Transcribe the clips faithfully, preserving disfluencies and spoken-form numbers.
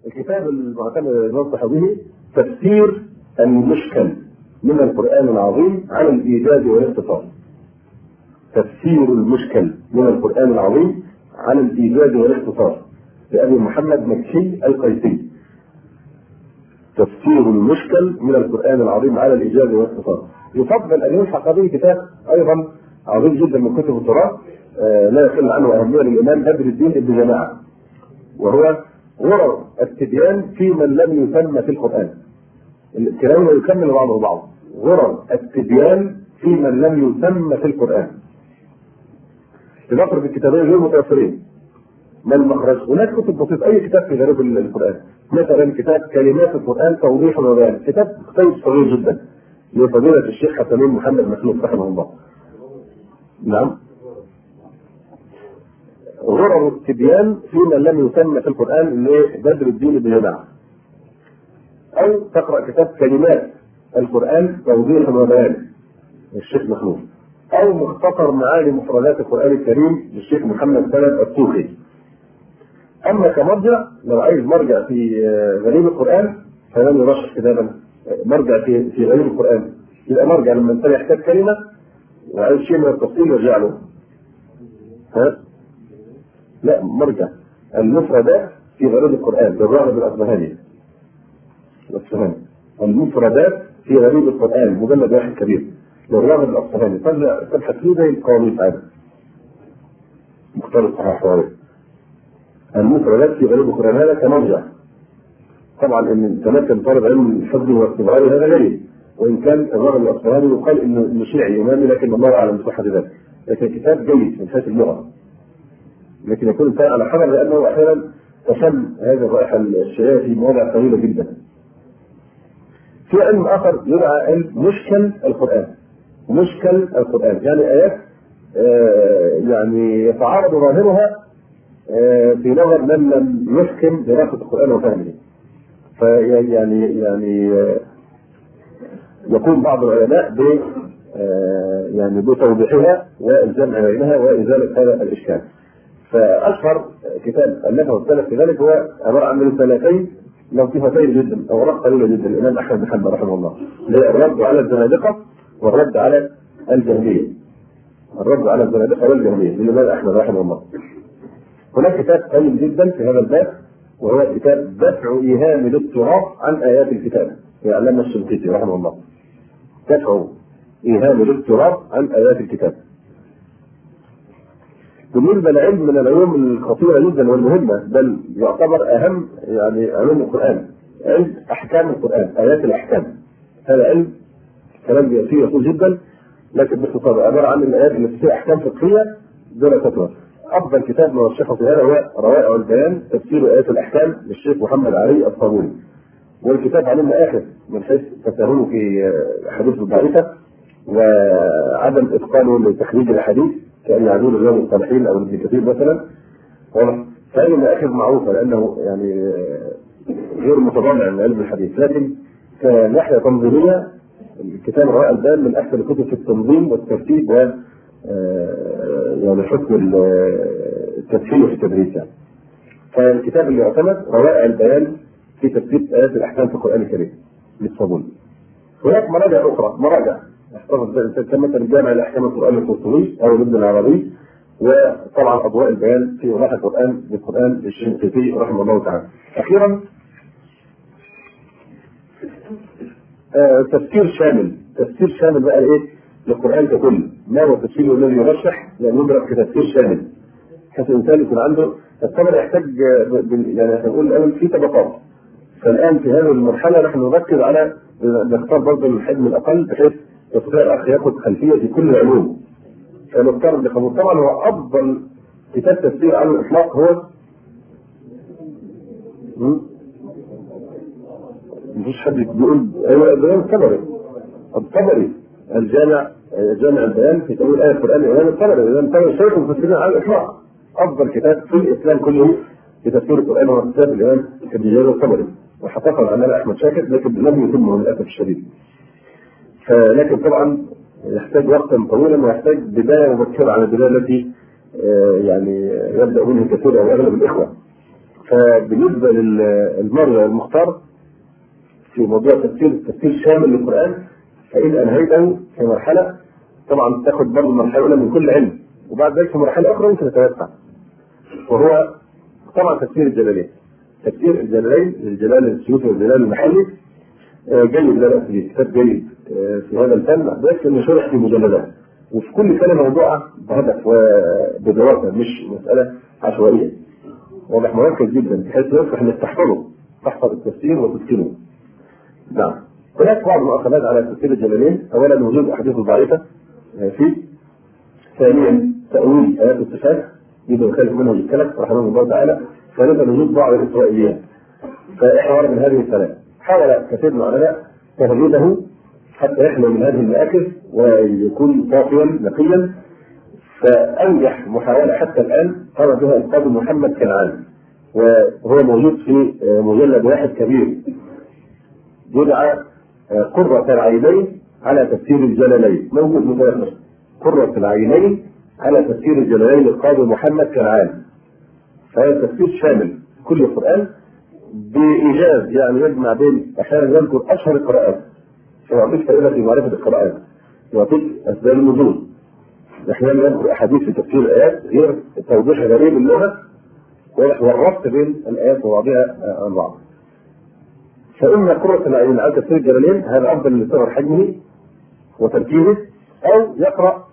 الكتاب المعتمد المنصح به تفسير المشكل من القرآن العظيم على الإيجاز والاختصار. تفسير المشكل من القرآن العظيم على الإيجاز والاختصار لأبي محمد مكي القيسي. تفسير المشكل من القرآن العظيم على الإيجاز والاختصار. يفضل أن يلحق به كتاب أيضا عظيم جدا من كتب التراث آه لا يقل عنه أهمية للإمام بدر الدين ابن جماعة، وهو غرر التبيان في من لم يسمى في القرآن. الكلام يكمل بعضه بعض. غرر التبيان في من لم يسمى في القرآن. تذكر في الكتابين غير متوفرين. ما المخرج؟ هناك كتب بسيطة، أي كتاب في غريب القرآن، مثلا كتاب كلمات القرآن توضيح وبيان، كتاب كتاب صغير جدا لفضيلة الشيخ حسنين محمد مخلوف رحمه الله. نعم. غرر التبيان في من لم يسمى في القرآن لبدر الدين ابن جماعة. أو تقرأ كتاب كلمات القرآن توضيح وبيان للشيخ مخلوف، أو مختصر معاني مفردات القرآن الكريم للشيخ محمد سند الطوخي. أما كمرجع لو عايز مرجع في غريب القرآن فلن يرشح كتابا مرجع في في غريب القرآن. يبقى مرجع لما انت يحتاج كلمة وعايز شيء من التفصيل يرجع له. ها؟ لا، مرجع المفردات في غريب القرآن للراغب الأصبهاني. الأصبهاني المفردات في غريب القرآن مجلد واحد كبير للراغب الأصبهاني. تبحث فيه زي القواميس عادي. مختار الصحاح وغيره. المفردات في غريب القرآن هذا كمرجع. طبعا ان تمكن طالب علم الحفظ والاستبعاد هذا غريب، وان كان الراغب الأصبهاني يقال انه شيعي امامي، لكن الله اعلم بصحة ذلك. لكن كتاب جيد من حيث اللغة، لكن يكون الانسان على حذر لانه احيانا تشم هذه الرائحة الشيعية في مواضع طويلة جدا. في علم اخر يدعى علم مشكل القرآن. مشكل القرآن يعني ايات آه يعني يتعارض ظاهرها آه في نظر من لم يحكم دراسة القرآن وفهمه. فيعني يعني آه يقوم بعض العلماء ب آه يعني بتوضيحها والجمع بينها وازالة هذا الاشكال. فاشهر كتاب الفه السلف في ذلك هو عباره عن رسالتين لطيفتين جدا، اوراق قليله جدا، الامام احمد بن حنبل رحمه الله، الرد على الزنادقه والرد على الجهميه. الرد على الزنادقه والجهميه للامام احمد رحمه الله. هناك كتاب قيم جدا في هذا الباب وهو كتاب دفع ايهام الاضطراب عن ايات الكتاب للعلامه الشنقيطي رحمه الله. دفع ايهام الاضطراب عن ايات الكتاب. بالنسبه لعلم من العلوم الخطيره جدا والمهمه، بل يعتبر اهم يعني علوم القران، علم احكام القران، ايات الاحكام. هذا علم كلام فيه يطول جدا، لكن باختصار عباره عن الايات التي فيها احكام فقهيه دون فتوى. افضل كتاب مرشحه في هذا هو روائع البيان تفسير ايات الاحكام للشيخ محمد علي الصابوني. والكتاب علم اخر من حيث تساهله في حديث الضعيفه وعدم اتقانه لتخريج الحديث كأن يعدون الرجال الصالحين أو ابن كثير مثلا. فهذه مآخذ معروفة لأنه يعني غير متضامن عن علم الحديث، لكن كناحية تنظيمية الكتاب روائع البيان من أحسن الكتب في التنظيم والترتيب و يعني حكم التفسير في التدريس يعني. فالكتاب اللي يعتمد روائع البيان في تثبيت آيات الأحكام في القرآن الكريم للصابوني. هناك مراجع أخرى، مراجع كما الجامع الأحكام القرآن القرطبي أو الابن العربي، وطبعا أضواء البيان في وضاح القرآن بالقرآن للشنقيطي رحمه الله تعالى. أخيرا آه تفسير شامل، تفسير شامل بقى إيه للقرآن ككل. ما هو التفسير الذي يرشح لأن يدرك كتفسير شامل حتى الإنسان يكون عنده. الطبع يحتاج يعني هنقول الآن في طبقات. فالآن في هذه المرحلة نحن نركز على نختار برضه الحجم الأقل بحيث يستطيع الأخ يأخذ خلفية في كل العلوم. فنختار بخمس. طبعا هو أفضل كتاب تفسير على الإطلاق هو مفيش حد بيقول أيوة البيان الطبري. الطبري الجامع جامع البيان في تأويل آية القرآن الإمام الطبري. الإمام الطبري شيخ المفسرين على الإطلاق. أفضل كتاب في الإسلام كله في تفسير القرآن هو كتاب الإمام ابن جرير الطبري، وحققه العلامة أحمد شاكر لكن لم يتمه للأسف الشديد. فلكن طبعا يحتاج وقتا طويلا ويحتاج بداية مبكرة على البداية التي يعني يبدأ منه كثير أو أغلب الإخوة. فبالنسبه للمرجع المختار في موضوع تفسير تفسير شامل للقران، فإن أنهيته في مرحلة طبعا تاخد برضه المرحلة الأولى من كل علم، وبعد ذلك في مرحلة أخرى ممكن تتوسع، وهو طبعا تفسير الجلالين. تفسير الجلالين الجلال السيوطي والجلال المحلي جيد، لا بأس به، كتاب جيد في هذا الفن، بس إنه شرح في مجلدات، وفي كل كلمة موضوعة بهدف وبدراسة، مش مسألة عشوائية. واضح، مركز جدا بحيث يصلح إنك تحفظه، تحفظ التفسير وتتقنه. نعم. هناك بعض المؤاخذات على تفسير الجلالين. اولا وجود احاديث ضعيفه فيه. ثانيا تاويل ايات الصفات يبدو يخالف منهم السلف رحمه الله تعالى. ثالثا وجود بعض الاسرائيليات. فاحنا من هذه الثلاث حاول كثير من العلماء تهذيبه حتى يحمل من هذه المآكل ويكون صافيا نقيا. فانجح محاوله حتى الان قام بها القاضي محمد كنعان، وهو موجود في مجلد واحد كبير يدعى قرة العينين على تفسير الجلالين، موجود متوفر. قرة العينين على تفسير الجلالين للقاضي محمد كنعان. فهذا تفسير شامل كل القرآن بإيجاز، يعني يجمع بين أحيانا يذكر أشهر القراءات فيعطيك فائدة في معرفة القراءات، يعطيك أسباب النزول، أحيانا يذكر أحاديث في تفسير الآيات غير توضيح غريب اللغة والربط بين الآيات وبعضها عن بعض. فإما قرة العين على تفسير الجلالين هذا أفضل لصغر حجمه وتركيزه، أو يقرأ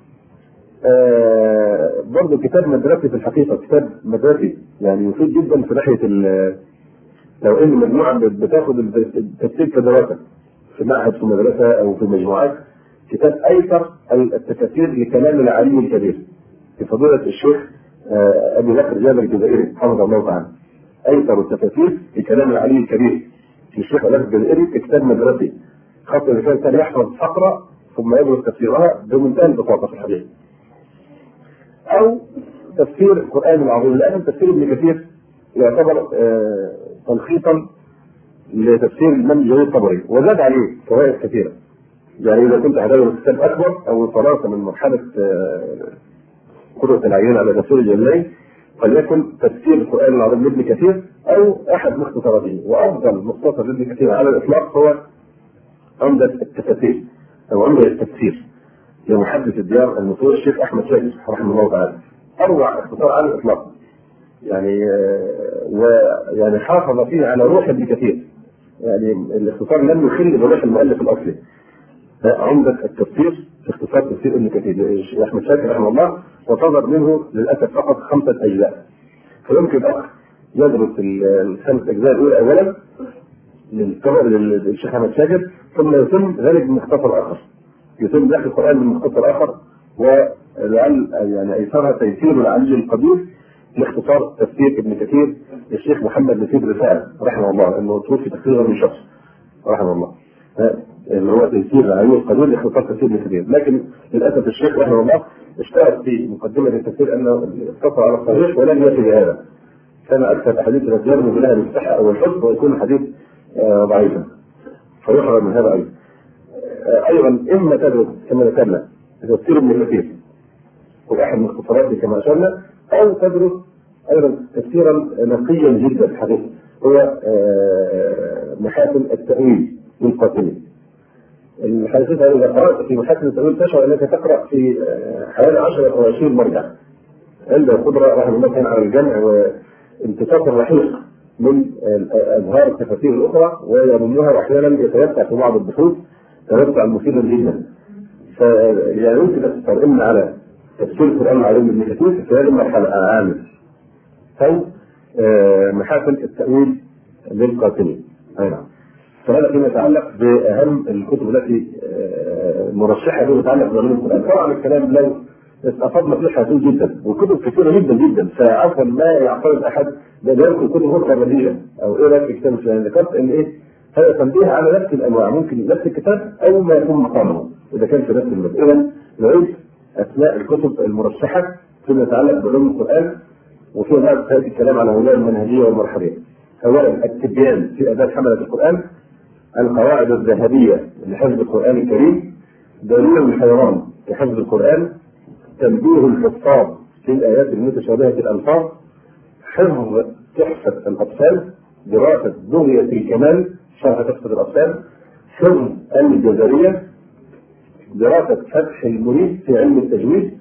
آه برضه كتاب مدرسي في الحقيقة، كتاب مدرسي يعني يفيد جدا في ناحية لو إن مجموعة بتاخد التفسير كدراسة في معهد في مدرسة أو في مجموعات، كتاب أيسر التفسير لكلام العلي الكبير لفضيلة الشيخ آه أبي بكر جابر الجزائري حفظه الله تعالى. أيسر التفسير لكلام العلي الكبير الشيخ أبي بكر الجزائري، كتاب مدرسي خاصة إذا كان يحفظ فقرة ثم يدرس تفسيرها بمنتهى البساطة في الحديث. أو تفسير القرآن العظيم، لأن تفسير ابن كثير يعتبر آه تلخيصا لتفسير الإمام جرير الطبري، وزاد عليه فوائد كثيرة. يعني إذا كنت هتدرس كتاب أكبر أو خلاصة من مرحلة قدرة العيان على تفسير الجلالين، فليكن تفسير القرآن العظيم لابن كثير أو أحد مختصراته. وأفضل مختصر لابن كثير على الإطلاق هو عمدة التفاسير أو عمدة التفسير لمحدث الديار المصري الشيخ أحمد شاكر رحمه الله تعالى. أروع اختصار على الإطلاق، يعني ويعني حافظ فيه على روح ابن كثير، يعني الاختصار لم يخل بروح المؤلف الأصلي. عمدة التفسير في اختصار تفسير ابن كثير أحمد شاكر رحمه الله، وصدر منه للأسف فقط خمسة أجزاء. فيمكن أخ يدرس الخمس أجزاء الأولى أولا للشيخ أحمد شاكر، ثم يتم ذلك بمختصر آخر، يتم داخل القرآن بمختصر آخر، ولعل يعني أيسرها تيسير العلي القدير لاختصار تفسير ابن كثير الشيخ محمد نسيب رفاعة رحمه الله، أنه توفي تقريبا من شخص رحمه الله، اللي هو تيسير العلي القدير لاختصار تفسير ابن كثير. لكن للأسف الشيخ رحمه الله اشترط في مقدمة التفسير أنه اختصر على الصحيح ولم يفي بهذا، كان أكثر أحاديث الرجال بلها الصحة أو الحفظ ويكون حديث آه ضعيفا، فيحرم من هذا أيضا. آه أيضا إما تدرس كما ذكرنا تفسير ابن كثير وأحد مختصراته كما أشرنا، أو تدرس أيضا تفسيرا نقيا جدا في الحديث هو آه محاسن التأويل للقاسمي. الحديث إذا قرأت في محاسن التأويل تشعر أنك تقرأ في آه حوالي عشرة أو عشرين مرجع. عنده قدرة رحمه الله كان على الجمع وامتصاص الرحيق من أظهار التفاسير الأخرى ويضمها، وأحيانا يتوسع في بعض البحوث توسع مفيدا جدا. فيعني يمكن أن تستطيع على تفسير القرآن العظيم ابن كثير في هذه المرحلة عامة، أو محاسن التأويل للقاسمي. نعم. فهذا فيما يتعلق بأهم الكتب التي مرشحة فيما يتعلق بعلوم القرآن. طبعا الكلام لو استفدنا فيه حدود جدا وكتب كثيرة جدا جدا، فعفوا ما يعترض أحد بذلك كتب غير بديهة أو إيه رأيك في كتاب الفلاني. ذكرت إن إيه هذا تنبيه على نفس الأنواع، ممكن نفس الكتاب أو ما يكون مقامه إذا كان في نفس المجال. إذا نعيد أسماء الكتب المرشحة فيما يتعلق بعلوم القرآن، وفي بعض هذا الكلام على هؤلاء المنهجية والمرحلية. أولا التبيان في آداب حملة القرآن، القواعد الذهبية لحفظ القرآن الكريم، دليل الحيران لحفظ القرآن، تنبيه الحفاظ في الآيات المتشابهة الألفاظ، حفظ تحفة الأطفال، دراسة بغية الكمال شرح تحفة الأطفال، حفظ الجزرية، دراسة فتح المريد في علم التجويد،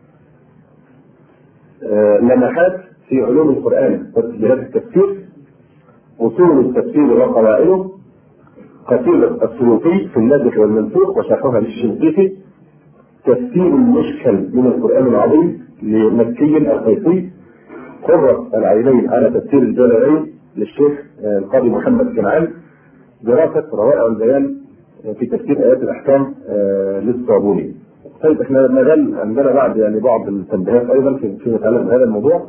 آه، لمحات في علوم القرآن وتسجيلات التفسير، أصول التفسير وقواعده، قصيدة السيوطي في الناسخ والمنسوخ وشرحها للشنقيطي، تفسير المشكل من القرآن العظيم لمكي القيسي، قرة العينين على تفسير الجلالين للشيخ القاضي محمد كنعان، دراسة روائع البيان في تفسير آيات الأحكام للصابوني. طيب احنا ما زال عندنا بعد يعني بعض التنبيهات أيضا في في نتعلم هذا الموضوع.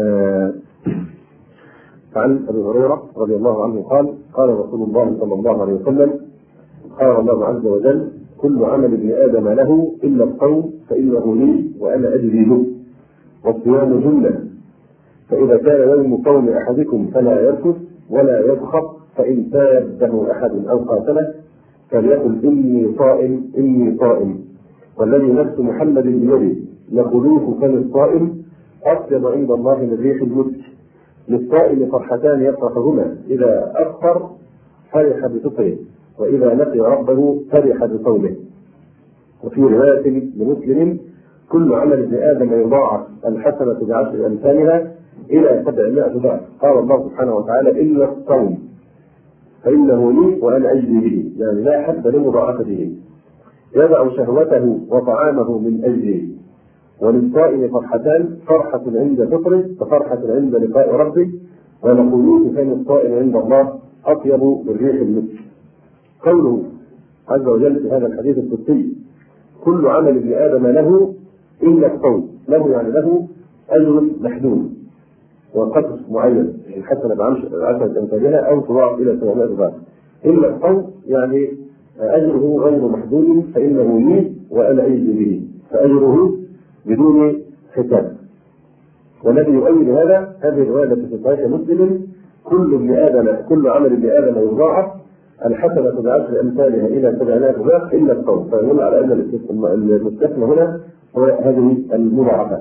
عن أبي هريرة رضي الله عنه قال: قال رسول الله صلى الله عليه وسلم: قال الله عز وجل: كل عمل ابن آدم له إلا الصوم فإنه لي وأنا أجزي له، والصيام جنة، فإذا كان يوم صوم أحدكم فلا يرفث ولا يسخط، فإن سابه أحد أو قاتله فليقل إني صائم إني صائم، والذي نفس محمد بيده لخلوف فم الصائم أطيب عند الله من ريح المسك، للصائم فرحتان يفرحهما: إذا أفطر فرح بفطره، وإذا لقي ربه فرح بصومه. وفي رواية لمسلم: كل عمل ابن آدم يضاعف الحسنة بعشر أمثالها إلى سبعمائة ضعف. قال الله سبحانه وتعالى: إلا الصوم فإنه لي وأنا أجزي به، يعني لا حد لمضاعفته، يدع شهوته وطعامه من أجله. وللصائم فرحتان: فرحة عند فطره وفرحة عند لقاء ربه، ولخلوف فم الصائم عند الله أطيب من ريح المسك. قوله عز وجل في هذا الحديث القدسي: كل عمل ابن آدم له إلا الصوم، له يعني له أجر محدود وقدر معين، الحسنة بعشرة أمثالها أو تضاعف إلى سبعمائة ضعف. إلا الصوم يعني أجره غير محدود، فإنه لي وأنا أجزي به، فأجره بدون حساب. والذي يؤيد هذا هذه الرواية في صحيح مسلم: كل ابن آدم كل عمل ابن آدم يضاعف الحسنة بعشر أمثالها إلى سبعمائة ضعف إلا الصوم، فيدل على أن المستثنى هنا هو هذه المضاعفة.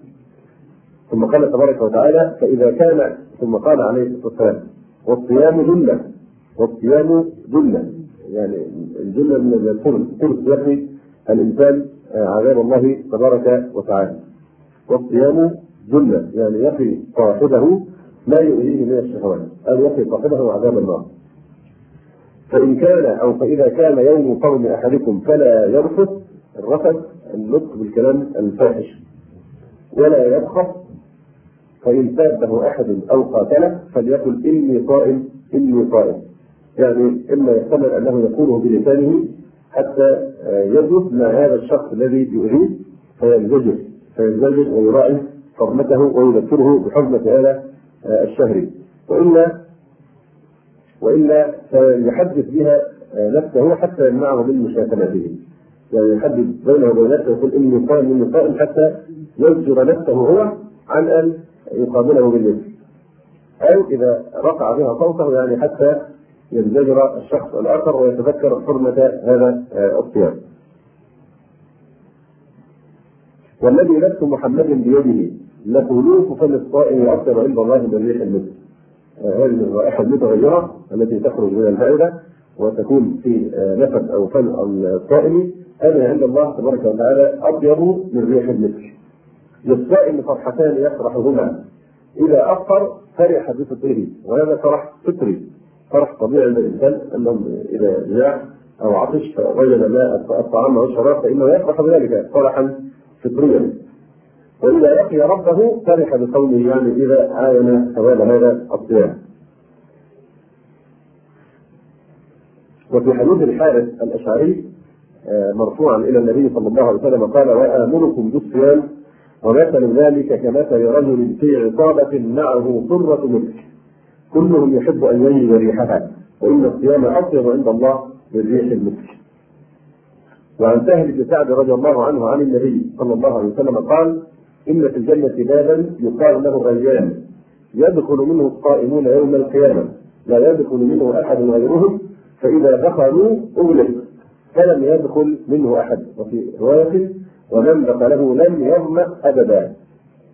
ثم قال تبارك وتعالى: فإذا كان ثم قال عليه الصلاة والسلام: والصيام جنة، والصيام جنة، يعني الجنة من الثلث، ثلث يقي الإنسان عذاب الله تبارك وتعالى. والصيام جنة يعني يقي صاحبه ما يؤذيه من الشهوات، أو يقي صاحبه عذاب النار. فإن كان أو فإذا كان يوم صوم أحدكم فلا يرفث، الرفث النطق بالكلام الفاحش، ولا يبخس، فإن سابه أحد أو قاتله فليقل إني صائم إني صائم، يعني إما يحتمل أنه يقوله بلسانه حتى يجلس مع هذا الشخص الذي يؤذيه فينزجر فينزجر ويراعي حرمته ويذكره بحرمة هذا الشهر، وإلا وإلا فيحدث بها نفسه حتى يمنعه من مشاكلته، يعني يحدث بينه وبين نفسه يقول إني صائم إني صائم حتى يزجر نفسه هو عن أن يقابله باليد، أو إذا رفع بها صوته يعني حتى ينزجر الشخص الآخر ويتذكر حرمة هذا الصيام. والذي نفس محمد بيده لخلوف فم الصائم أكثر عند الله من ريح المسك. هذه الرائحة المتغيرة التي تخرج من المعدة وتكون في نفس أو فم الصائم، هذا عند الله تبارك وتعالى أطيب من ريح المسك. للصائم فرحتان يفرحهما: إذا أفطر فرح بفطره، وهذا فرح فطري، فرح طبيعي للإنسان أنه إذا جاع أو عطش فوجد ماء الطعام والشراب فإنه يفرح بذلك فرحا فطريا. وإذا لقي ربه فرح بصومه، يعني إذا عاين ثواب هذا الصيام. وفي حديث الحارث الأشعري مرفوعا إلى النبي صلى الله عليه وسلم قال: وآمركم بالصيام ومثل ذلك كمثل رجل في عصابة معه صرة مسك، كلهم يحب أن يجد ريحها، وإن الصيام أطيب عند الله من ريح المسك. وعن سهل بن سعد رضي الله عنه عن النبي صلى الله عليه وسلم قال: إن في الجنة بابا يقال له ريان، يدخل منه الصائمون يوم القيامة، لا يدخل منه أحد غيرهم، فإذا دخلوا أغلق فلم يدخل منه أحد. وفي رواية: ومن دخله لم يظمأ أبدا.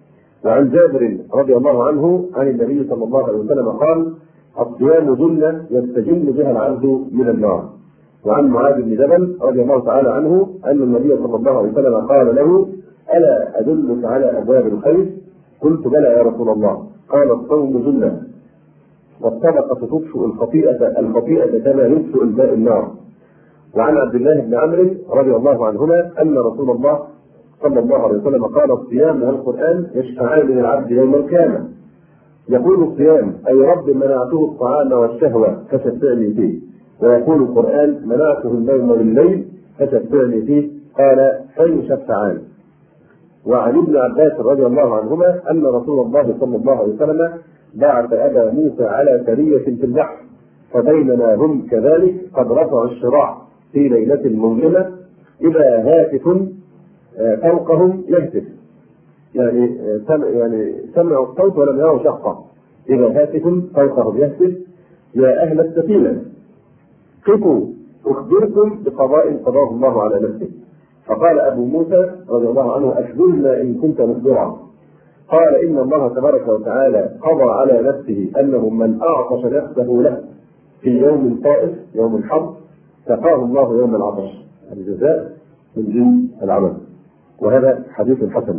وعن جابر رضي الله عنه عن النبي صلى الله عليه وسلم قال: الصيام جنة يستجن بها العبد من النار. وعن معاذ بن جبل رضي الله تعالى عنه أن النبي صلى الله عليه وسلم قال له: ألا أدلك على أبواب الخير؟ قلت: بلى يا رسول الله. قال: الصوم جنة، والصدقة تطفئ الخطيئة الخطيئة كما يطفئ الماء النار. وعن عبد الله بن عمرو رضي الله عنهما أن رسول الله صلى الله عليه وسلم قال: الصيام والقرآن يشفعان للعبد يوم القيامة. يقول الصيام: أي رب منعته الطعام والشهوة فشفعني فيه. ويقول القرآن: منعته النوم والليل فشفعني فيه. قال: فيشفعان. وعن ابن عباس رضي الله عنهما أن رسول الله صلى الله عليه وسلم بعث أبا موسى على سرية في البحر، فبينما هم كذلك قد رفعوا الشراع في ليلة مظلمة إذا هاتف فوقهم يهتف، يعني سمع يعني سمعوا الصوت ولم يروا شخصا. إذا هاتف فوقهم يهتف: يا أهل السفينة قفوا أخبركم بقضاء قضاه الله على نفسه. فقال أبو موسى رضي الله عنه: أخبرنا إن كنت مخبرا. قال: إن الله تبارك وتعالى قضى على نفسه أنه من أعطش نفسه له في يوم طائف يوم الحرب سقاه الله يوم العطش، الجزاء من جنس العمل. وهذا حديث حسن.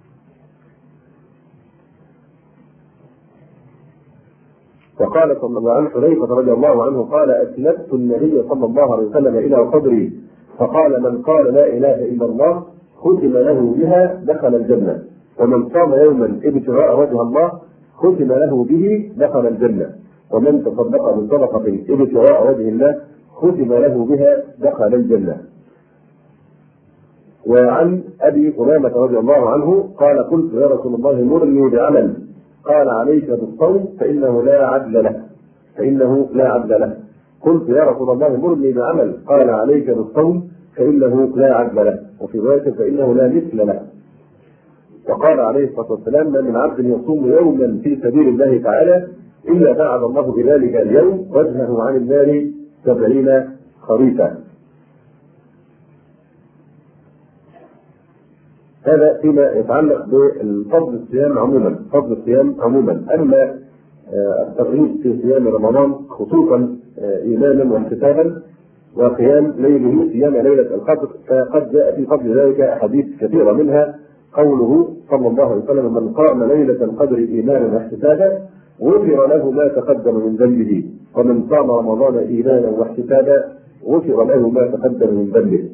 وقال صلى الله عليه وسلم: حذيفة رضي الله عنه قال: أسندت النبي صلى الله عليه وسلم إلى قبري فقال: من قال لا إله إلا الله ختم له بها دخل الجنة، ومن صام يوما ابتغاء وجه الله ختم له به دخل الجنة، ومن تصدق بصدقة ابتغاء وجه الله ختم له بها دخل الجنة. وعن أبي أمامة رضي الله عنه قال: قلت يا رسول الله مرني بعمل. قال: عليك بالصوم فإنه لا عدل له فإنه لا عدل له. قلت يا رسول الله مرني بعمل. قال: عليك بالصوم فإنه لا عدل له. وفي رواية: فإنه لا مثل له. وقال عليه الصلاة والسلام: ما من عبد يصوم يوما في سبيل الله تعالى إلا بعد الله بذلك اليوم وجهه عن النار سبعين خريفا. هذا فيما يتعلق بفضل الصيام عموما، فضل الصيام عموما. أما الترغيب في صيام رمضان خصوصا إيمانا واحتسابا وقيام ليله صيام ليلة القدر، فقد جاء في فضل ذلك أحاديث كثيرة، منها قوله صلى الله عليه وسلم: من قام ليلة القدر إيمانا واحتسابا غفر له ما تقدم من ذنبه، ومن صام رمضان إيمانا واحتسابا غفر له ما تقدم من ذنبه.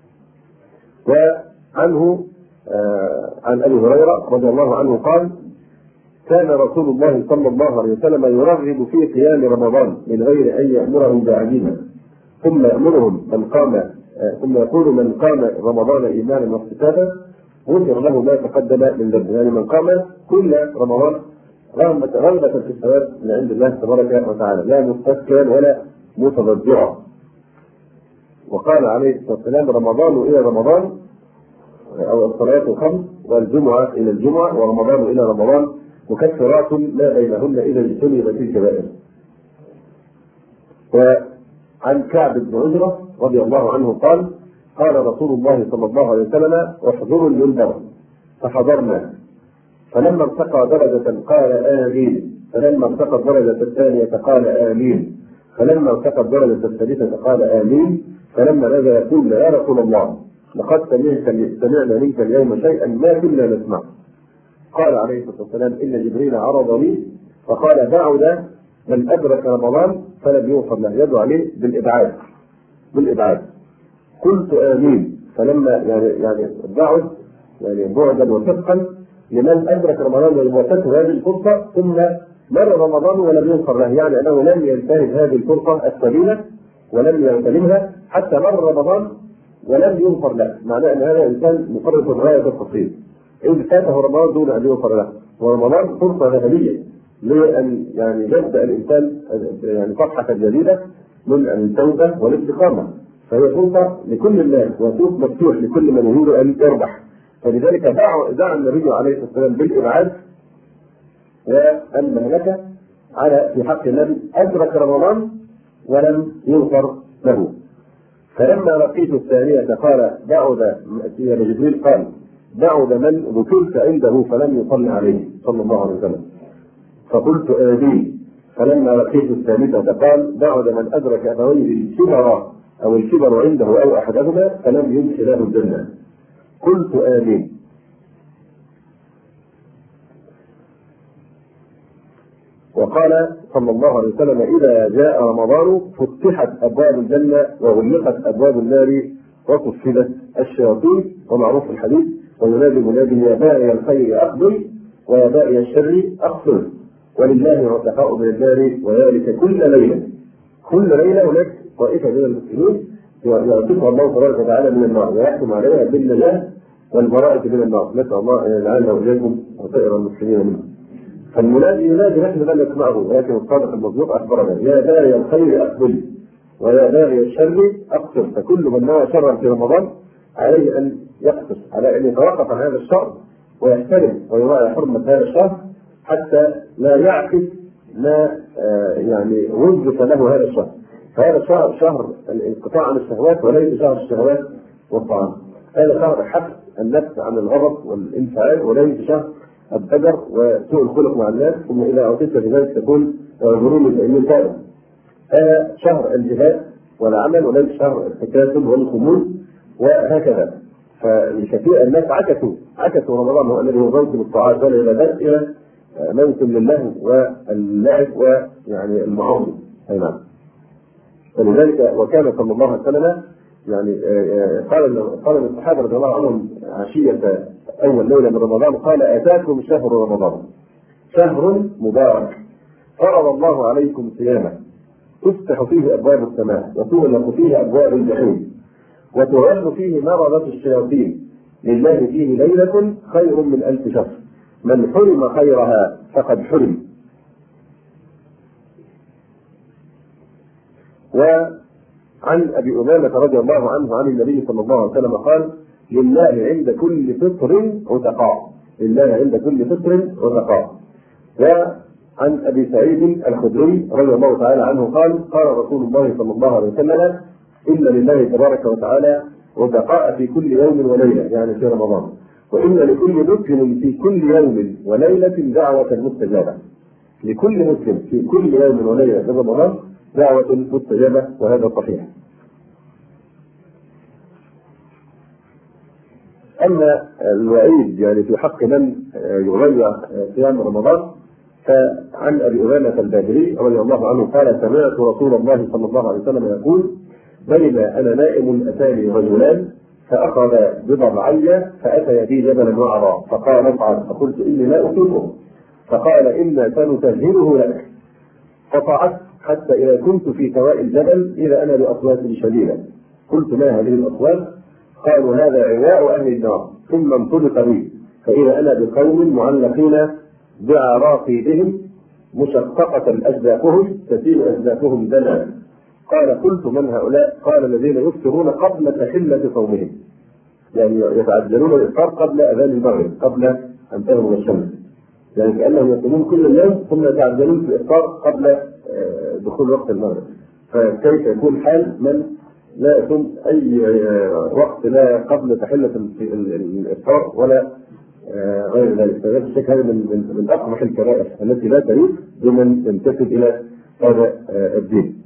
وعنه آه عن أبي هريرة رضي الله عنه قال: كان رسول الله صلى الله عليه وسلم يرغب في قيام رمضان من غير أن يأمرهم بعزيمة، ثم يأمرهم من قام آه ثم يقول: من قام رمضان إيمانا واحتسابا غفر له ما تقدم من ذنبه. يعني من قام كل رمضان رغبة في الثواب من عند الله تبارك وتعالى، لا مستسكرا ولا متضجعا. وقال عليه الصلاة والسلام: رمضان إلى رمضان، أو الصلاة الخمس، والجمعة إلى الجمعة، ورمضان إلى رمضان مكفرات ما بينهن إذا اجتنبت الكبائر. وعن كعب بن عجرة رضي الله عنه قال: قال رسول الله صلى الله عليه وسلم: احضروا المنبر، فحضرنا، فلما ارتقى درجة قال آمين، فلما ارتقى الدرجة الثانية قال آمين، فلما ارتقى الدرجة الثالثة قال آمين، فلما نزل قلنا: يا رسول الله لقد سمعنا منك اليوم شيئا ما كنا نسمع. قال عليه الصلاة والسلام: إن جبريل عرض لي فقال: بعد من أدرك رمضان فلم يغفر له، يدعو عليه بالإبعاد بالإبعاد. قلت آمين. فلما يعني يعني بعد يعني بعدا وصدقا لمن أدرك رمضان وفاته هذه الفرصة ثم مر رمضان ولم يغفر له، يعني أنه لم ينتهز هذه الفرصة الثمينة ولم يغتنمها حتى مر رمضان ولم يغفر له. معناه أن هذا الإنسان مفرط غاية التفصيل، إذ فاته رمضان دون أن يغفر له. ورمضان فرصة ذهبية لأن يعني يبدأ الإنسان يعني صفحة جديدة من التوبة والاستقامة، فهي فرصة لكل الناس وسوق مفتوح لكل من يريد أن يربح. فلذلك دعا النبي عليه الصلاة والسلام بالإبعاد والمهلكة على في حق الذي أدرك رمضان ولم يغفر له. فلما لقيت الثانية قال: بعد جبريل قال: بعد من ذكرت عنده فلم يصل عليه صلى الله عليه وسلم، فقلت آمين. فلما لقيت الثالثة قال بعد من أدرك أبويه الكبر أو الكبر عنده أو أحدهما فلم يدخل له الجنة، قلت آمين. وقال صلى الله عليه وسلم إذا جاء رمضان فتحت أبواب الجنة وغلقت أبواب النار وصفدت الشياطين، ومعروف الحديث وينادي منادي يا باغي الخير أقبل ويا باغي الشر أقصر ولله عتقاء من النار وذلك كل ليلة. كل ليلة هناك طائفة من المسلمين يعتقها الله تبارك وتعالى من النار ويحكم عليها بالنجاة والبراءة من النار، نسأل الله أن يجعلنا وإياكم وسائر المسلمين منه. فالمنادي ينادي نحن لم نسمعه، لكن الصادق المصدوق أخبرنا يا باغي الخير أقبل ويا باغي الشر أقصر. فكل من نوى شرا في رمضان عليه أن يقصر، على أن يتوقف عن هذا الشر ويحترم ويراعي حرمة هذا الشهر حتى لا يعكس ما آه يعني وظف له هذا الشهر. فهذا الشهر شهر الانقطاع عن الشهوات وليس شهر الشهوات والطعام. هذا شهر حبس النفس عن الغضب والانفعال وليس شهر البدر وسوء الخلق مع الناس، ثم إذا أعطيت بذلك تكون غرور الإيمان تائب. هذا شهر الجهاد والعمل وليس شهر التكاسل والخمول وهكذا. فكثير الناس عكسوا عكسوا رمضان هو الذي هو موسم الطاعات والعبادات إلى موسم لله واللعب ويعني المعاصي. أي نعم. فلذلك وكان صلى الله عليه وسلم يعني قال قال الصحابة رضي الله عنهم عشية أول ليلة من رمضان قال أتاكم شهر رمضان شهر مبارك فرض الله عليكم صيامه تفتح فيه أبواب السماء وتغلق فيه أبواب الجحيم وتغل فيه مرضة الشياطين لله فيه ليلة خير من ألف شهر من حرم خيرها فقد حرم. وعن أبي أمامة رضي الله عنه عن النبي صلى الله عليه وسلم قال لله عند كل فطر عتقاء لله عند كل فطر عتقاء. وعن أبي سعيد الخدري رضي الله تعالى عنه قال قال رسول الله صلى الله عليه وسلم إن لله تبارك وتعالى عتقاء في كل يوم وليلة يعني في رمضان، وإن لكل مسلم في كل يوم وليلة دعوة مستجابة. لكل مسلم في كل يوم وليلة في رمضان دعوة مستجابة، وهذا صحيح. أما الوعيد يعني في حق من يضيع صيام رمضان فعن أبي أمامة الباهلي رضي الله عنه قال سمعت رسول الله صلى الله عليه وسلم يقول بينما أنا نائم أتاني رجلان فأخذ بضرعي فأتي بي جبلا وعرا فقال اصعد فقلت إني لا أطيقه فقال إنا سنسهله لك فصعدت حتى إذا كنت في سواء الجبل إذا أنا بأصوات شديدة قلت ما هذه الأصوات؟ قالوا هذا عواء أهل النار ثم انطلق بي فإذا أنا بقوم معلقين بعراقيبهم مشققة أجزاؤهم تسيل أجزاؤهم دنا. قال قلت من هؤلاء؟ قال الذين يفطرون قبل تحلة صومهم يعني يتعجلون الإفطار قبل أذان المغرب قبل أن تغرب الشمس، يعني كأنهم يصومون كل يوم ثم يتعجلون في الإفطار قبل دخول وقت المغرب. فكيف يكون حال من لا يصوم أي وقت لا قبل تحلة الإفطار ولا غير ذلك؟ فهذا الشيء هذا من من أقبح الكبائر التي لا تليق بمن ينتسب إلى هذا الدين.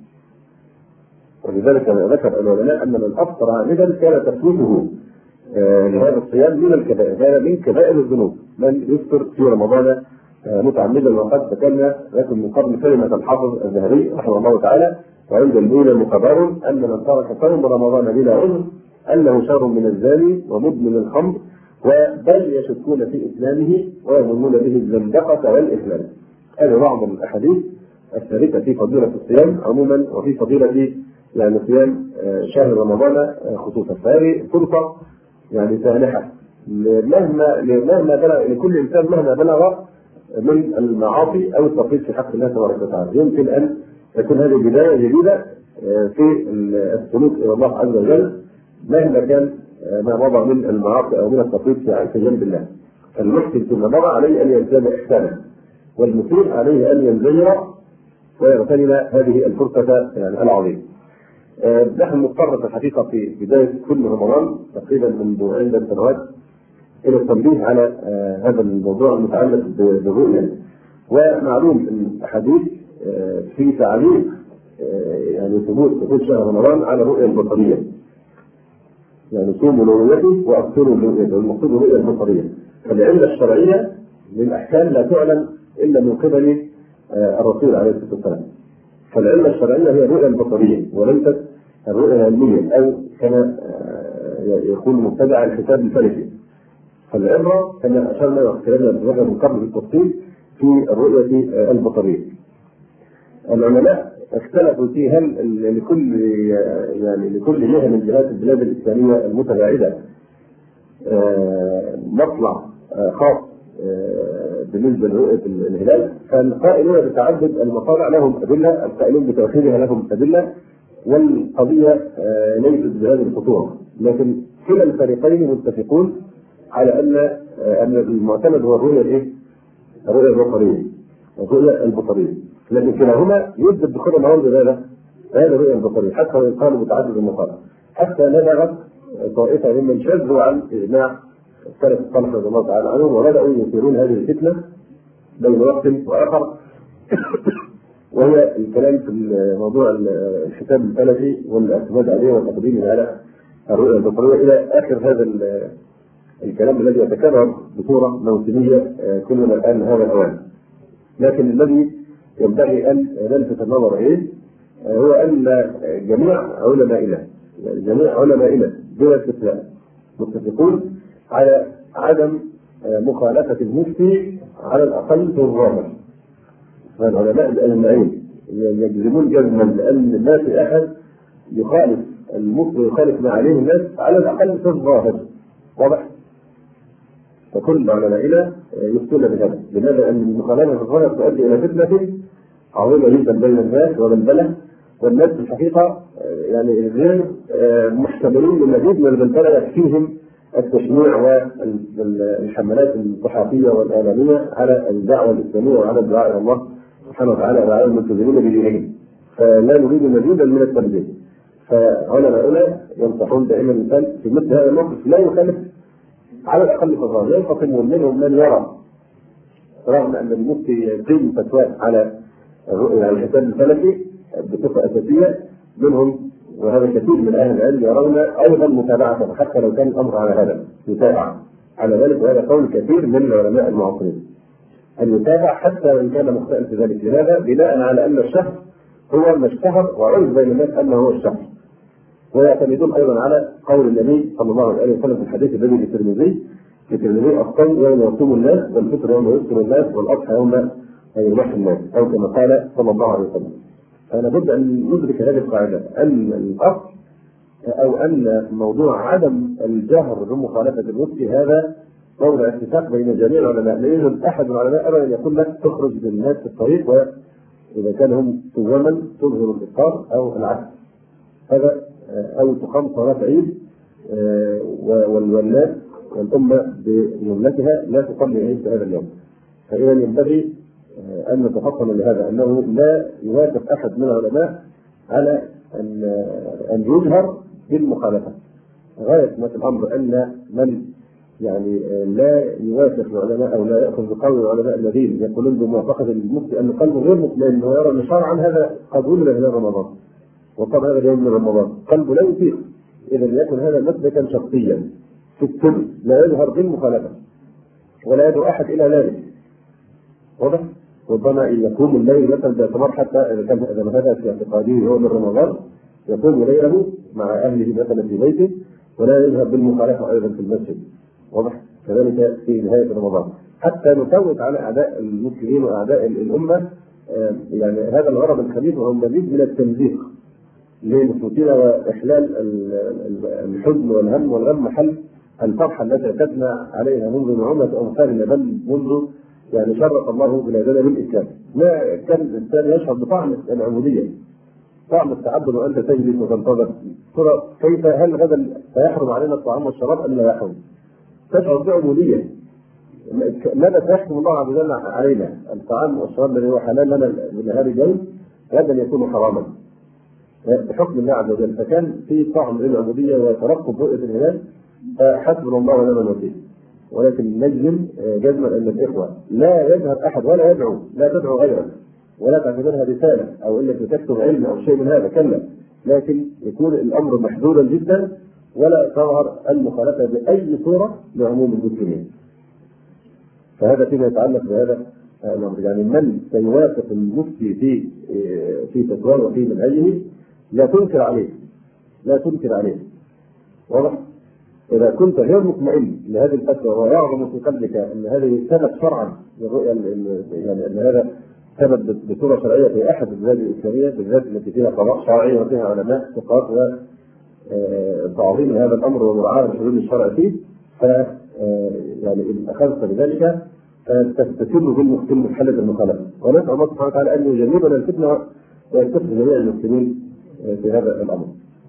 ولذلك ذكر العلماء أن من أفطر عامدا كان تفويته لهذا الصيام من الكبائر، هذا من كبائر الذنوب من يفطر في رمضان متعمدا. وقد ذكرنا لكم من قبل كلمة الحافظ الذهبي رحمه الله تعالى وعند الأولى مقرر أن من ترك صوم رمضان بلا عذر أنه شر من الزاني ومدمن الخمر وبل يشكون في إسلامه ويظنون به الزندقة والإسلام. هذا بعض الأحاديث الثابتة في فضيلة الصيام عموما وفي فضيلة يعني صيام شهر رمضان خصوصا. فهذه فرصة يعني سانحة مهما مهما بلغ لكل إنسان مهما بلغ من المعاصي أو التفريط في حق الله تبارك وتعالى. يمكن أن تكون هذه بداية جديدة في السلوك إلى الله عز وجل مهما كان ما مضى من المعاصي أو من التفريط في جنب الله. فالمحسن فيما مضى عليه أن يزداد إحسانا والمسيء عليه أن ينزجر ويغتنم هذه الفرصة يعني العظيمة. نحن نضطر في الحقيقة في بداية كل رمضان تقريبا منذ عدة سنوات الى التنبيه على هذا الموضوع المتعلق بالرؤيه. ومعلوم الاحاديث في تعليق يعني ثبوت دخول شهر رمضان على الرؤيه البصريه، يعني صوموا لرؤيته وافطروا لرؤيته، المقصود الرؤيه البصريه. فالعله الشرعيه للاحكام لا تعلن الا من قبل الرسول عليه الصلاه والسلام. فالعله الشرعيه هي الرؤيه البصريه وليست الرؤيه العلميه او كما يكون مبتدع الحساب الفلكي. فالعبره كما اشرنا واتكلمنا بهذا من قبل بالتفصيل في الرؤيه البصريه. العلماء اختلفوا في هل لكل يعني لكل جهه من جهات البلاد الاسلاميه المتباعده مطلع خاص بالنسبه لرؤيه الهلال. فالقائلون بتعدد المطالع لهم ادله، القائلون بتوحيدها لهم ادله، والقضيه ليست بهذه الخطوره. لكن كلا الفريقين متفقون على ان ان المعتمد هو الرؤيه الايه؟ الرؤيه البصريه، الرؤيه البصريه. لكن كلاهما يثبت بكل الامر بهذا هذا الرؤيه البصريه، حتى وان قالوا بتعدد المطالع، حتى نبغت طائفه ممن شذوا عن اجماع السلف الصالح رضي الله تعالى عنهم وبداوا يثيرون هذه الفتنه بين وقت واخر، وهي الكلام في موضوع الحساب الفلكي والاعتماد عليه والتقديم على الرؤيه البصريه الى اخر هذا الكلام الذي يتكرر بصوره موسميه كلما كان هذا الاوان. لكن الذي ينبغي ان نلفت النظر اليه هو ان جميع علمائنا جميع علمائنا بلا استثناء متفقون على عدم مخالفه المفتي على الاقل في الظاهر. فالعلماء الاجمعين يجزمون جزما بان ما في احد يخالف المفتي يخالف ما عليه الناس على الاقل في الظاهر. واضح؟ فكل علمائنا يفتون بهذا. لماذا؟ ان المخالفه في الظاهر تؤدي الى فتنه عظيمه جدا بين الناس وبلبله، والناس في الحقيقه يعني غير محتملين للمزيد من البلبله يكفيهم التشنيع والحملات الصحفيه والاعلاميه على الدعوه الاسلاميه وعلى الدعاء الى الله سبحانه وتعالى وعلى الملتزمين بدينهم. فلا نريد مزيدا من التبديل. فعلماؤنا ينصحون دائما الانسان في مثل هذا الموقف لا يخالف على الاقل في الظاهر. ينقسم منهم من يرى رغم ان المفتي يقيم فتواه على الحساب الفلكي بصفه اساسيه، منهم وهذا كثير من اهل العلم يرون ايضا متابعته حتى لو كان الامر على هذا يتابع على ذلك، وهذا قول كثير من العلماء المعاصرين ان يتابع حتى وان كان مخطئا في ذلك. لماذا؟ بناء على ان الشخص هو ما اشتهر وعرف بين الناس انه هو الشخص. ويعتمدون ايضا على قول النبي صلى الله عليه وسلم في الحديث الذي في الترمذي في الترمذي الصوم يوم يصوم الناس والفطر يوم يفطر الناس والاضحى يوم يضحي الناس، او كما قال صلى الله عليه وسلم. فلا بد ان ندرك هذه القاعده ان الاصل او ان موضوع عدم الجهر بمخالفه المفتي هذا موضع اتفاق بين جميع العلماء. لا يوجد احد من العلماء ابدا يقول لك تخرج بالناس في الطريق واذا كان هم صوما تظهر الافطار او العكس، هذا او تقام صلاه عيد والناس والامه بجملتها لا تصلي عيد في هذا اليوم. فاذا ينبغي ان نتفطن لهذا انه لا يوافق احد من العلماء على ان ان يجهر بالمخالفه. غايه ما في الامر ان من يعني لا يوافق العلماء او لا ياخذ بقول العلماء الذين يقولون بموافقه المفتي ان قلبه غير مطمئن ويرى ان شرعا هذا قد ولد هلال رمضان وقد هذا اليوم من رمضان، قلبه لا يطيق. اذا يكون هذا مسلكا شخصيا في السر لا يظهر بالمخالفه ولا يدعو احد الى ذلك. واضح؟ ربما يقوم الليل مثلا باعتبار حتى اذا كان اذا هذا في اعتقاده هو من رمضان يقوم ليله مع اهله مثلا في بيته ولا يذهب بالمخالفه ايضا في المسجد. واضح؟ كذلك في نهايه رمضان حتى نفوت على اعداء المسلمين واعداء الامه يعني هذا الغرض الخبيث وهو مزيد من التمزيق لنفوسنا واحلال الحزن والهم والغم محل الفرحه التي اعتدنا عليها منذ نعومه امثالنا بل منذ يعني شرف الله بلادنا بالاسلام. ما كان الانسان يشعر بطعم العبوديه، طعم التعبد وانت تجلس وتنتظر ترى كيف هل غدا سيحرم علينا الطعام والشراب ام لا يحرم؟ تشعر بعبوديه. ماذا سيحكم الله عز وجل علينا؟ الطعام والشراب الذي هو حلال لنا بنهار اليوم غدا يكون حراما بحكم الله عز وجل. فكان في طعم للعبوديه وترقب رؤيه الهلال فحسبنا الله ونعم الوكيل. ولكن نجزم جزما ان الاخوه لا يظهر احد ولا يدعو، لا تدعو غيرك ولا تعتبرها رساله او انك بتكتب علم او شيء من هذا، كلا، لكن يكون الامر محدودا جدا ولا تظهر المخالفه باي صوره لعموم المسلمين. فهذا فيما يتعلق بهذا الامر، يعني من سيوافق المفتي في في فتواه وفي منهجه لا تنكر عليه، لا تنكر عليه. واضح؟ إذا كنت غير مطمئن لهذه الفتوى ويعظم في قلبك أن هذه ثبت شرعا للرؤية، يعني أن هذا ثبت بصورة شرعية في أحد البلاد الإسلامية بالذات التي فيها قضاء شرعي وفيها علماء ثقات وتعظيم هذا الأمر ومراعاة الحدود الشرع فيه، ف يعني إن أخذت بذلك فتتم بالمحل المخالفة. ونسأل الله سبحانه وتعالى أن يجنبنا الفتنة ويكتب جميع المسلمين في هذا الأمر.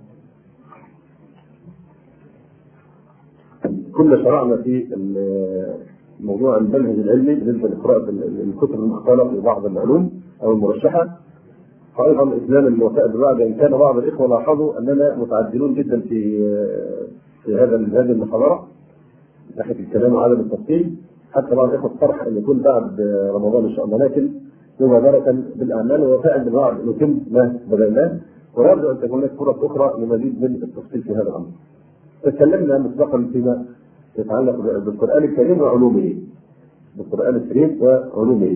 كنا شرعنا في موضوع المنهج العلمي بالنسبه لقراءه الكتب المختلطه لبعض العلوم او المرشحه، فايضا اسلام الوفاء ببعض، ان كان بعض الاخوه لاحظوا اننا متعدلون جدا في في هذا هذه المحاضره ناحيه الكلام وعدم التفصيل، حتى بعض الاخوه اقترح ان يكون بعد رمضان ان شاء الله، لكن مبادره بالاعمال ووفاء بالوعد نتم ما بدأناه، ونرجو ان تكون هناك فرص اخرى لمزيد من التفصيل في هذا الامر. تكلمنا مسبقا فيما يتعلق بالقرآن الكريم وعلومه، بالقرآن الكريم وعلومه.